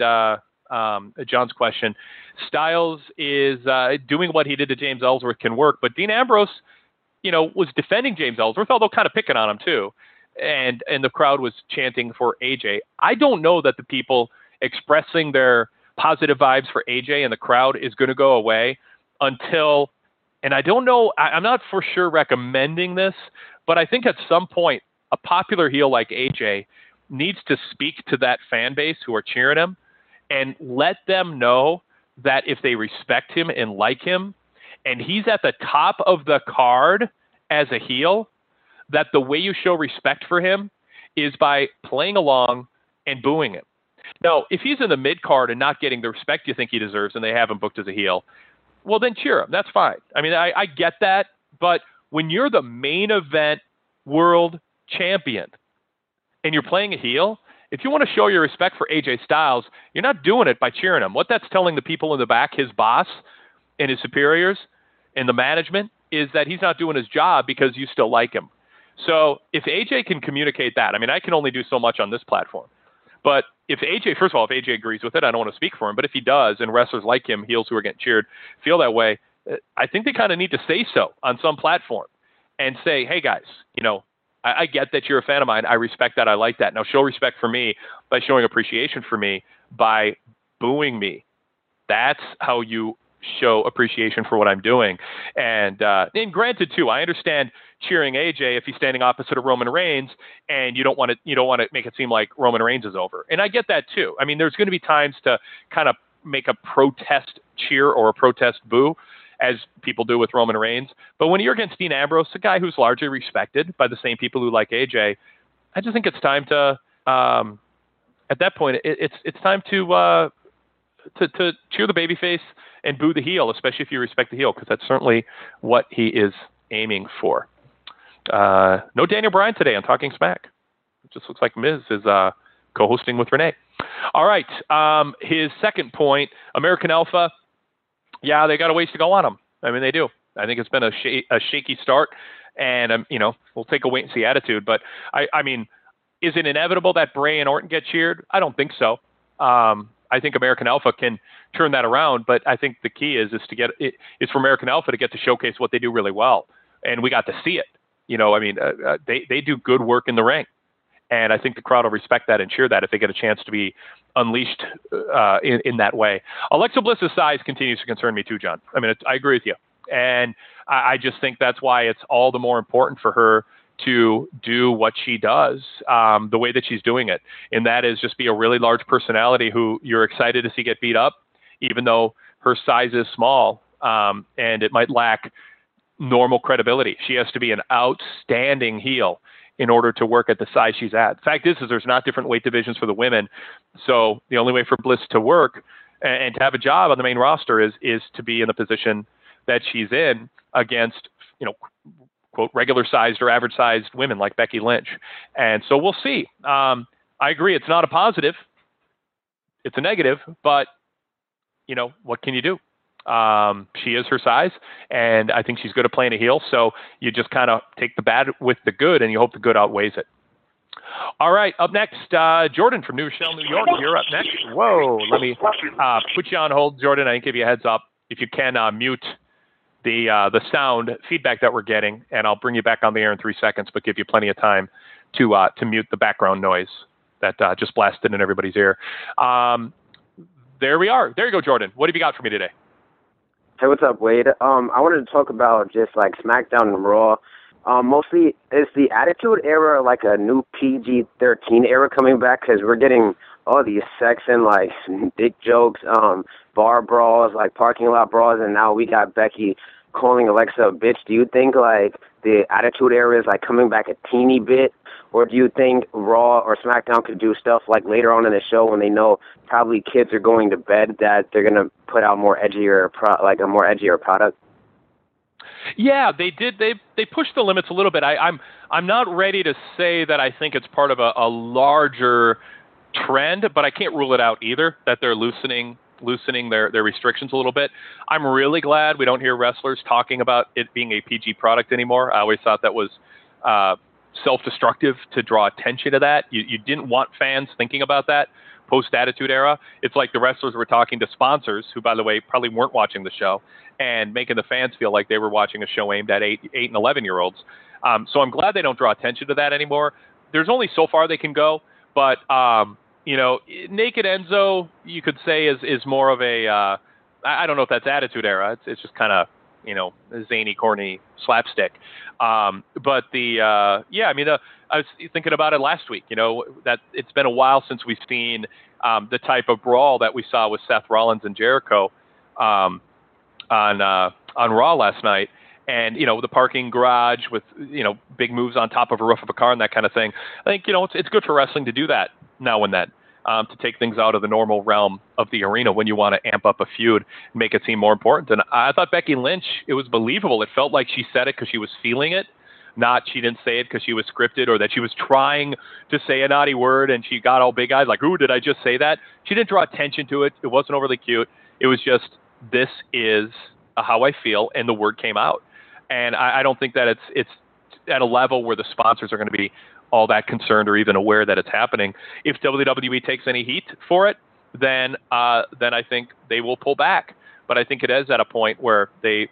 John's question. Styles is doing what he did to James Ellsworth can work, but Dean Ambrose, was defending James Ellsworth, although kind of picking on him too, and the crowd was chanting for AJ. I don't know that the people expressing their positive vibes for AJ in the crowd is going to go away until, and I don't know, I'm not for sure recommending this, but I think at some point a popular heel like AJ needs to speak to that fan base who are cheering him and let them know that if they respect him and like him, and he's at the top of the card as a heel, that the way you show respect for him is by playing along and booing him. Now, if he's in the mid-card and not getting the respect you think he deserves and they have him booked as a heel, well, then cheer him. That's fine. I mean, I get that, but when you're the main event world champion and you're playing a heel, if you want to show your respect for AJ Styles, you're not doing it by cheering him. What that's telling the people in the back, his boss and his superiors and the management, is that he's not doing his job because you still like him. So if AJ can communicate that, I mean, I can only do so much on this platform. But if AJ agrees with it, I don't want to speak for him, but if he does, and wrestlers like him, heels who are getting cheered, feel that way, I think they kind of need to say so on some platform and say, hey guys, I get that you're a fan of mine. I respect that. I like that. Now show respect for me by showing appreciation for me by booing me. That's how you show appreciation for what I'm doing. And granted too, I understand cheering AJ if he's standing opposite of Roman Reigns and you don't want to make it seem like Roman Reigns is over. And I get that too. I mean, there's going to be times to kind of make a protest cheer or a protest boo, as people do with Roman Reigns. But when you're against Dean Ambrose, a guy who's largely respected by the same people who like AJ, I just think it's time to, at that point, it's time to to cheer the babyface and boo the heel, especially if you respect the heel, because that's certainly what he is aiming for. No Daniel Bryan today on Talking Smack. It just looks like Miz is co-hosting with Renee. All right. His second point, American Alpha. Yeah, they got a ways to go on him. I mean, they do. I think it's been a shaky start, and we'll take a wait and see attitude. But I mean, is it inevitable that Bray and Orton get cheered? I don't think so. I think American Alpha can turn that around, but I think the key is to get it. It's for American Alpha to get to showcase what they do really well, and we got to see it. They do good work in the ring, and I think the crowd will respect that and cheer that if they get a chance to be unleashed in that way. Alexa Bliss's size continues to concern me too, John. I mean, I agree with you, and I just think that's why it's all the more important for her to do what she does the way that she's doing it, and that is just be a really large personality who you're excited to see get beat up, even though her size is small and it might lack normal credibility. She has to be an outstanding heel in order to work at the size she's at. The fact is there's not different weight divisions for the women, so the only way for Bliss to work and to have a job on the main roster is to be in the position that she's in against, quote, regular-sized or average-sized women like Becky Lynch. And so we'll see. I agree, it's not a positive. It's a negative, but, what can you do? She is her size, and I think she's good at playing a heel, so you just kind of take the bad with the good, and you hope the good outweighs it. All right, up next, Jordan from New Rochelle, New York. You're up next. Whoa, let me put you on hold, Jordan. I didn't give you a heads up. If you can, mute the sound feedback that we're getting, and I'll bring you back on the air in 3 seconds, but give you plenty of time to mute the background noise that just blasted in everybody's ear. There we are. There you go, Jordan. What have you got for me today? Hey, what's up, Wade? I wanted to talk about just like SmackDown and Raw. Mostly, is the Attitude Era like a new PG-13 era coming back? Because we're getting all these sex and like dick jokes, bar brawls, like parking lot brawls, and now we got Becky calling Alexa a bitch. Do you think like the Attitude Era is like coming back a teeny bit, or do you think Raw or SmackDown could do stuff like later on in the show when they know probably kids are going to bed that they're gonna put out a more edgier product? Yeah, they did. They pushed the limits a little bit. I'm not ready to say that I think it's part of a larger trend, but I can't rule it out either that they're loosening their restrictions a little bit. I'm really glad we don't hear wrestlers talking about it being a PG product anymore. I always thought that was self-destructive to draw attention to that. You didn't want fans thinking about that post-Attitude Era. It's like the wrestlers were talking to sponsors who, by the way, probably weren't watching the show and making the fans feel like they were watching a show aimed at 8 and 11-year-olds. So I'm glad they don't draw attention to that anymore. There's only so far they can go, but Naked Enzo, you could say, is more of a I don't know if that's Attitude Era. It's just kind of zany, corny slapstick. But I was thinking about it last week. That it's been a while since we've seen the type of brawl that we saw with Seth Rollins and Jericho on Raw last night. And, the parking garage with, big moves on top of a roof of a car and that kind of thing. I think, it's good for wrestling to do that now and then, to take things out of the normal realm of the arena when you want to amp up a feud and make it seem more important. And I thought Becky Lynch, it was believable. It felt like she said it because she was feeling it, not she didn't say it because she was scripted or that she was trying to say a naughty word and she got all big eyes like, ooh, did I just say that? She didn't draw attention to it. It wasn't overly cute. It was just, this is how I feel, and the word came out. And I don't think that it's at a level where the sponsors are going to be all that concerned or even aware that it's happening. If WWE takes any heat for it, then I think they will pull back. But I think it is at a point where they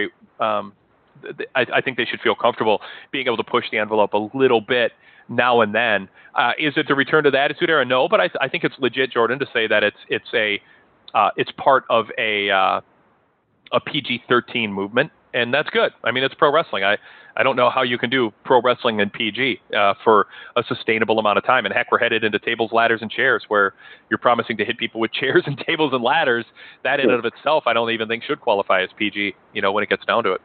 I think they should feel comfortable being able to push the envelope a little bit now and then. Is it the return to the Attitude Era? No, but I think it's legit, Jordan, to say that it's part of a PG-13 movement. And that's good. I mean, it's pro wrestling. I don't know how you can do pro wrestling in PG for a sustainable amount of time. And heck, we're headed into tables, ladders, and chairs where you're promising to hit people with chairs and tables and ladders. That in and of itself, I don't even think should qualify as PG, when it gets down to it.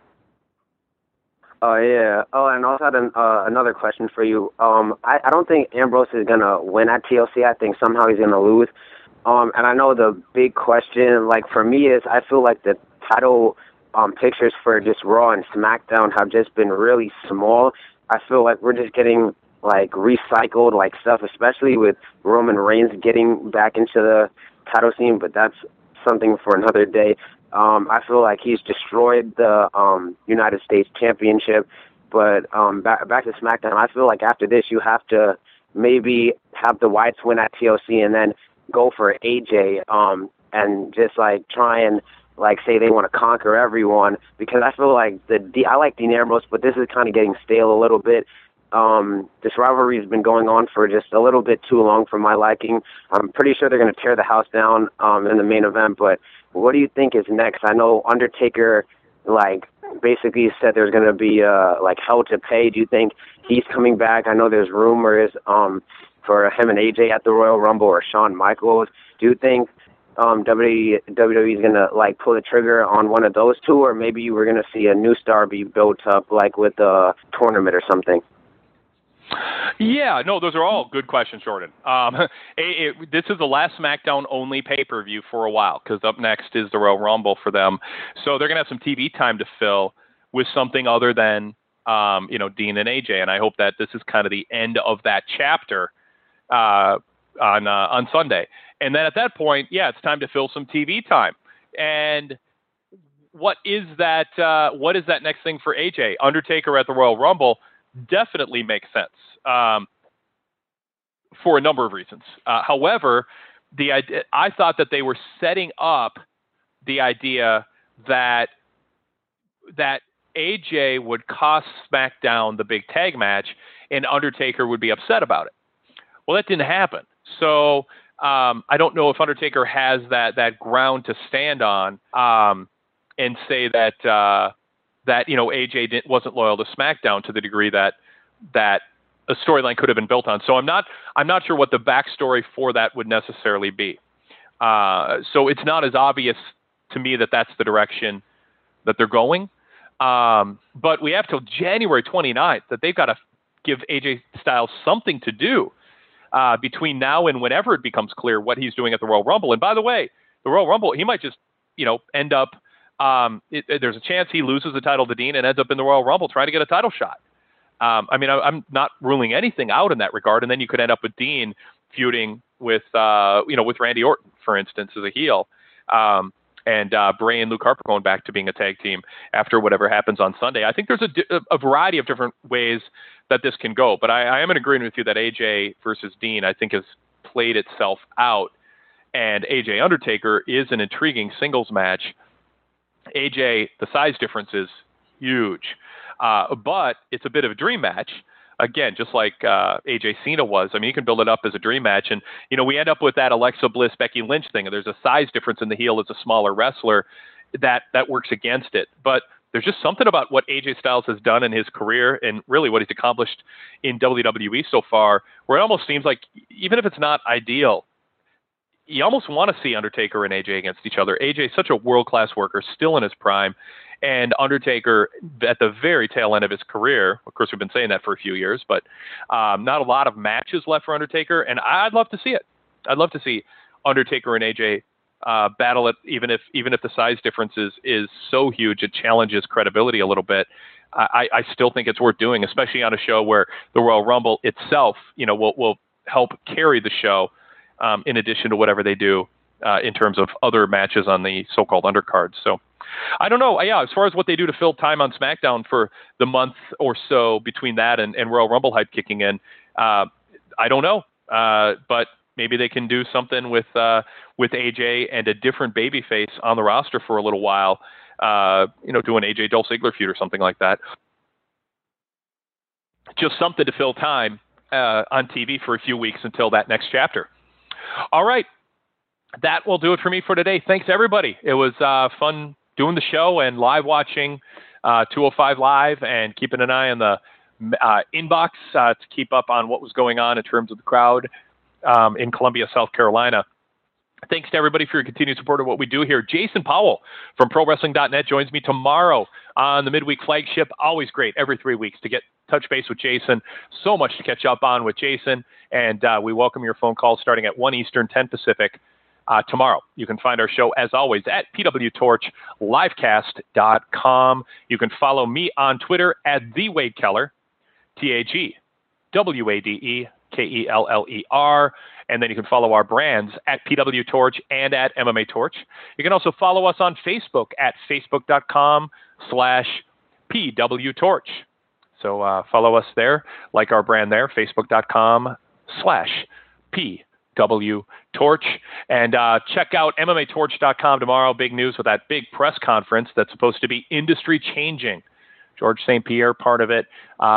Oh, yeah. Oh, and also had another question for you. I don't think Ambrose is going to win at TLC. I think somehow he's going to lose. And I know the big question, like for me, is I feel like the title pictures for just Raw and SmackDown have just been really small. I feel like we're just getting like recycled like stuff, especially with Roman Reigns getting back into the title scene, but that's something for another day. I feel like he's destroyed the United States Championship, but back to SmackDown, I feel like after this you have to maybe have the Wyatts win at TLC and then go for AJ and just like try and like say they want to conquer everyone, because I feel like I like Dean Ambrose, but this is kind of getting stale a little bit. This rivalry has been going on for just a little bit too long for my liking. I'm pretty sure they're going to tear the house down in the main event, but what do you think is next? I know Undertaker like basically said there's going to be like hell to pay. Do you think he's coming back? I know there's rumors for him and AJ at the Royal Rumble, or Shawn Michaels. Do you think WWE is going to like pull the trigger on one of those two, or maybe we're going to see a new star be built up like with a tournament or something? Yeah, no, those are all good questions, Jordan. This is the last SmackDown-only pay-per-view for a while, because up next is the Royal Rumble for them. So they're going to have some TV time to fill with something other than, Dean and AJ. And I hope that this is kind of the end of that chapter on Sunday. And then at that point, yeah, it's time to fill some TV time. And what is that next thing for AJ? Undertaker at the Royal Rumble definitely makes sense for a number of reasons. However, I thought that they were setting up the idea that AJ would cost SmackDown the big tag match and Undertaker would be upset about it. Well, that didn't happen. So I don't know if Undertaker has that ground to stand on and say that AJ wasn't loyal to SmackDown to the degree that a storyline could have been built on. So I'm not sure what the backstory for that would necessarily be. So it's not as obvious to me that that's the direction that they're going. But we have till January 29th that they've got to give AJ Styles something to do between now and whenever it becomes clear what he's doing at the Royal Rumble. And by the way, the Royal Rumble, he might just, end up, there's a chance he loses the title to Dean and ends up in the Royal Rumble trying to get a title shot. I'm not ruling anything out in that regard. And then you could end up with Dean feuding with Randy Orton, for instance, as a heel. And Bray and Luke Harper going back to being a tag team after whatever happens on Sunday. I think there's a variety of different ways that this can go. But I am in agreement with you that AJ versus Dean, I think, has played itself out. And AJ Undertaker is an intriguing singles match. AJ, the size difference is huge. But it's a bit of a dream match. Again, just like AJ Cena was. I mean, you can build it up as a dream match. And, we end up with that Alexa Bliss, Becky Lynch thing. And there's a size difference in the heel as a smaller wrestler that works against it. But there's just something about what AJ Styles has done in his career and really what he's accomplished in WWE so far, where it almost seems like, even if it's not ideal, you almost want to see Undertaker and AJ against each other. AJ is such a world-class worker, still in his prime. And Undertaker at the very tail end of his career. Of course, we've been saying that for a few years, but not a lot of matches left for Undertaker. And I'd love to see it. I'd love to see Undertaker and AJ battle it, even if the size difference is so huge it challenges credibility a little bit. I still think it's worth doing, especially on a show where the Royal Rumble itself, will help carry the show in addition to whatever they do in terms of other matches on the so-called undercards. So I don't know. Yeah, as far as what they do to fill time on SmackDown for the month or so between that and Royal Rumble hype kicking in, I don't know. But maybe they can do something with AJ and a different babyface on the roster for a little while. Do an AJ Dolph Ziggler feud or something like that. Just something to fill time on TV for a few weeks until that next chapter. All right. That will do it for me for today. Thanks, everybody. It was fun doing the show and live watching 205 Live and keeping an eye on the inbox to keep up on what was going on in terms of the crowd in Columbia, South Carolina. Thanks to everybody for your continued support of what we do here. Jason Powell from ProWrestling.net joins me tomorrow on the midweek flagship. Always great every 3 weeks to get touch base with Jason. So much to catch up on with Jason. And we welcome your phone calls starting at 1 Eastern, 10 Pacific tomorrow. You can find our show, as always, at pwtorchlivecast.com. You can follow me on Twitter at TheWadeKeller, TagWadeKeller. And then you can follow our brands at PW Torch and at MMA Torch. You can also follow us on Facebook at facebook.com/PW Torch. So follow us there, like our brand there, facebook.com/PW Torch. And check out MMATorch.com tomorrow. Big news with that big press conference that's supposed to be industry changing. George St. Pierre, part of it,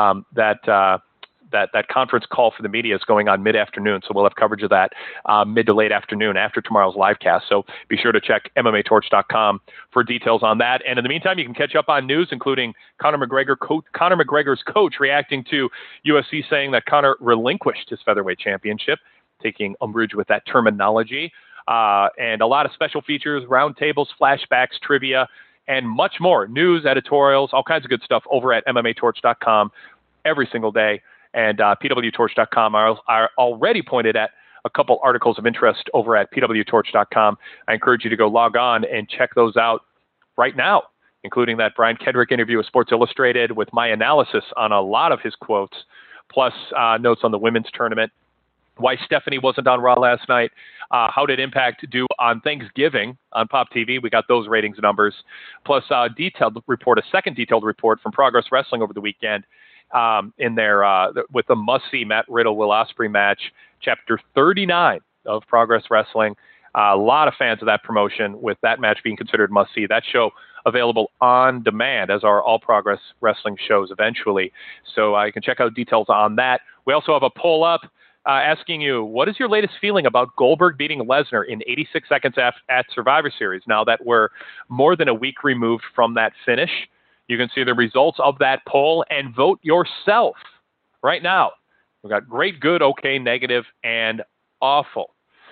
that conference call for the media is going on mid-afternoon, so we'll have coverage of that mid to late afternoon after tomorrow's live cast. So be sure to check MMATorch.com for details on that. And in the meantime, you can catch up on news, including Conor McGregor's coach reacting to UFC saying that Conor relinquished his featherweight championship, taking umbrage with that terminology, and a lot of special features, roundtables, flashbacks, trivia, and much more. News, editorials, all kinds of good stuff over at MMATorch.com every single day. And PWTorch.com are already pointed at a couple articles of interest over at PWTorch.com. I encourage you to go log on and check those out right now, including that Brian Kendrick interview with Sports Illustrated with my analysis on a lot of his quotes, plus notes on the women's tournament, why Stephanie wasn't on Raw last night, how did Impact do on Thanksgiving on Pop TV. We got those ratings numbers, plus a second detailed report from Progress Wrestling over the weekend. In there with the must-see Matt Riddle-Will Ospreay match, Chapter 39 of Progress Wrestling. A lot of fans of that promotion, with that match being considered must-see. That show available on demand, as are all Progress Wrestling shows eventually. So you can check out details on that. We also have a poll up asking you, what is your latest feeling about Goldberg beating Lesnar in 86 seconds at Survivor Series, now that we're more than a week removed from that finish? You can see the results of that poll and vote yourself right now. We've got great, good, okay, negative, and awful.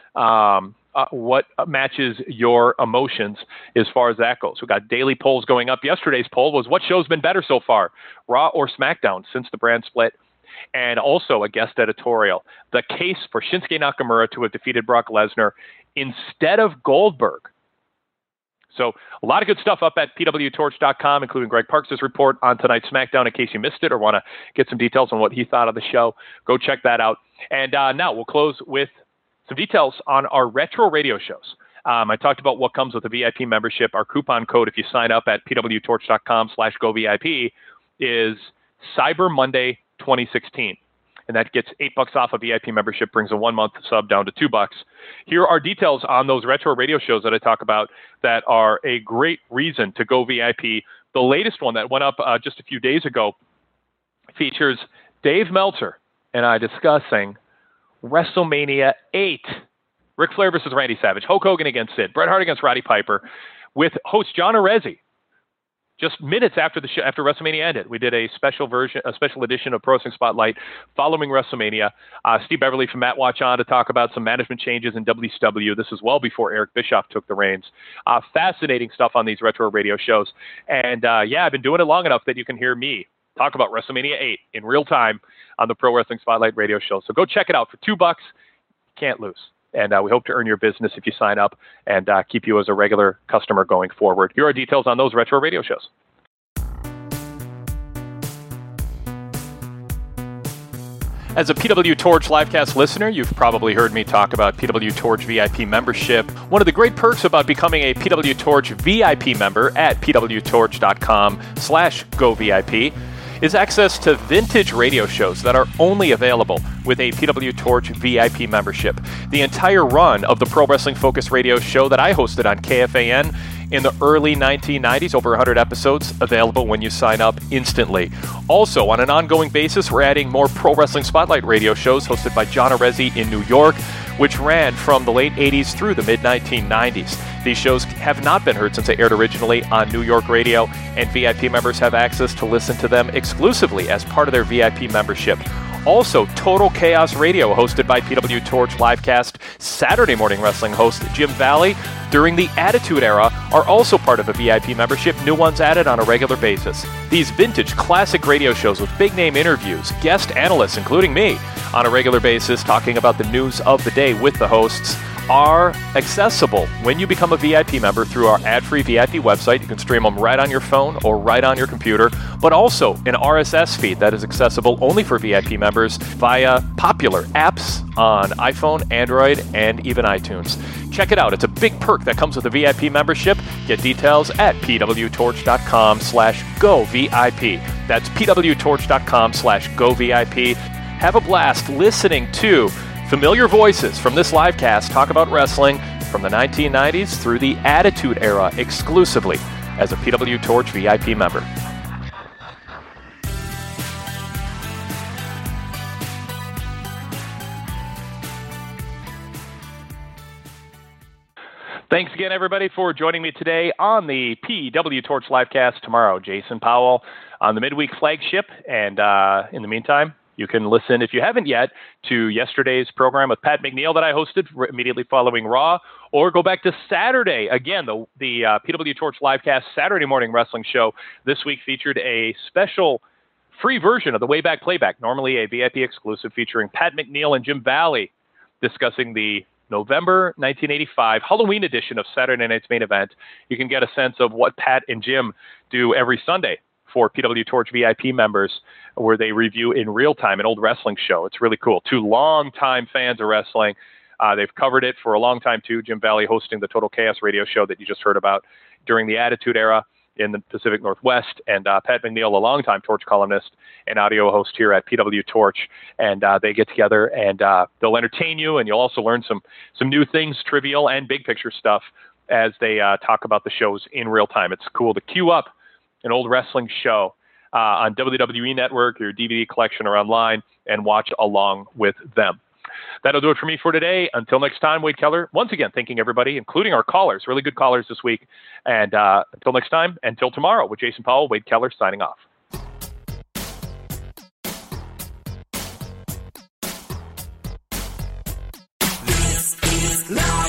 What matches your emotions as far as that goes? We've got daily polls going up. Yesterday's poll was, what show's been better so far, Raw or SmackDown, since the brand split? And also a guest editorial, the case for Shinsuke Nakamura to have defeated Brock Lesnar instead of Goldberg. So a lot of good stuff up at pwtorch.com, including Greg Parks' report on tonight's SmackDown in case you missed it or want to get some details on what he thought of the show. Go check that out. And now we'll close with some details on our retro radio shows. I talked about what comes with a VIP membership. Our coupon code, if you sign up at pwtorch.com/govip, is Cyber Monday 2016. And that gets $8 off a VIP membership, brings a 1 month sub down to $2. Here are details on those retro radio shows that I talk about that are a great reason to go VIP. The latest one that went up just a few days ago features Dave Meltzer and I discussing WrestleMania 8. Ric Flair versus Randy Savage, Hulk Hogan against Sid, Bret Hart against Roddy Piper, with host John Arezzi. Just minutes after the show, after WrestleMania ended, we did a special edition of Pro Wrestling Spotlight following WrestleMania. Steve Beverly from Matt Watch on to talk about some management changes in WCW. This is well before Eric Bischoff took the reins. Fascinating stuff on these retro radio shows. And I've been doing it long enough that you can hear me talk about WrestleMania 8 in real time on the Pro Wrestling Spotlight radio show. So go check it out for $2. Can't lose. And we hope to earn your business if you sign up and keep you as a regular customer going forward. Here are details on those retro radio shows. As a PW Torch Livecast listener, you've probably heard me talk about PW Torch VIP membership. One of the great perks about becoming a PW Torch VIP member at pwtorch.com/govip is access to vintage radio shows that are only available with a PW Torch VIP membership. The entire run of the Pro Wrestling Focus radio show that I hosted on KFAN in the early 1990s, over 100 episodes, available when you sign up instantly. Also, on an ongoing basis, we're adding more Pro Wrestling Spotlight radio shows hosted by John Arezzi in New York, which ran from the late 80s through the mid-1990s. These shows have not been heard since they aired originally on New York radio, and VIP members have access to listen to them exclusively as part of their VIP membership. Also, Total Chaos Radio, hosted by PW Torch Livecast Saturday morning wrestling host Jim Valley during the Attitude Era, are also part of a VIP membership, new ones added on a regular basis. These vintage classic radio shows with big-name interviews, guest analysts, including me, on a regular basis, talking about the news of the day with the hosts, are accessible when you become a VIP member through our ad-free VIP website. You can stream them right on your phone or right on your computer, but also an RSS feed that is accessible only for VIP members via popular apps on iPhone, Android, and even iTunes. Check it out. It's a big perk that comes with a VIP membership. Get details at pwtorch.com/govip. That's pwtorch.com/govip. Have a blast listening to familiar voices from this live cast talk about wrestling from the 1990s through the Attitude Era exclusively as a PW Torch VIP member. Thanks again, everybody, for joining me today on the PW Torch livecast. Tomorrow, Jason Powell on the midweek flagship. And in the meantime, you can listen, if you haven't yet, to yesterday's program with Pat McNeil that I hosted immediately following Raw, or go back to Saturday. Again, the PW Torch livecast Saturday morning wrestling show this week featured a special free version of the Wayback Playback, normally a VIP exclusive featuring Pat McNeil and Jim Valley discussing the November 1985 Halloween edition of Saturday Night's Main Event. You can get a sense of what Pat and Jim do every Sunday for PW Torch VIP members, where they review in real time an old wrestling show. It's really cool. Two longtime fans of wrestling. They've covered it for a long time too. Jim Valley hosting the Total Chaos radio show that you just heard about during the Attitude Era in the Pacific Northwest, and Pat McNeil, a longtime Torch columnist and audio host here at PW Torch, and they get together and they'll entertain you, and you'll also learn some new things, trivial and big picture stuff, as they talk about the shows in real time. It's cool to queue up an old wrestling show on WWE Network, your DVD collection, or online, and watch along with them. That'll do it for me for today. Until next time, Wade Keller, once again, thanking everybody, including our callers, really good callers this week. And until next time, until tomorrow, with Jason Powell, Wade Keller signing off. This is live.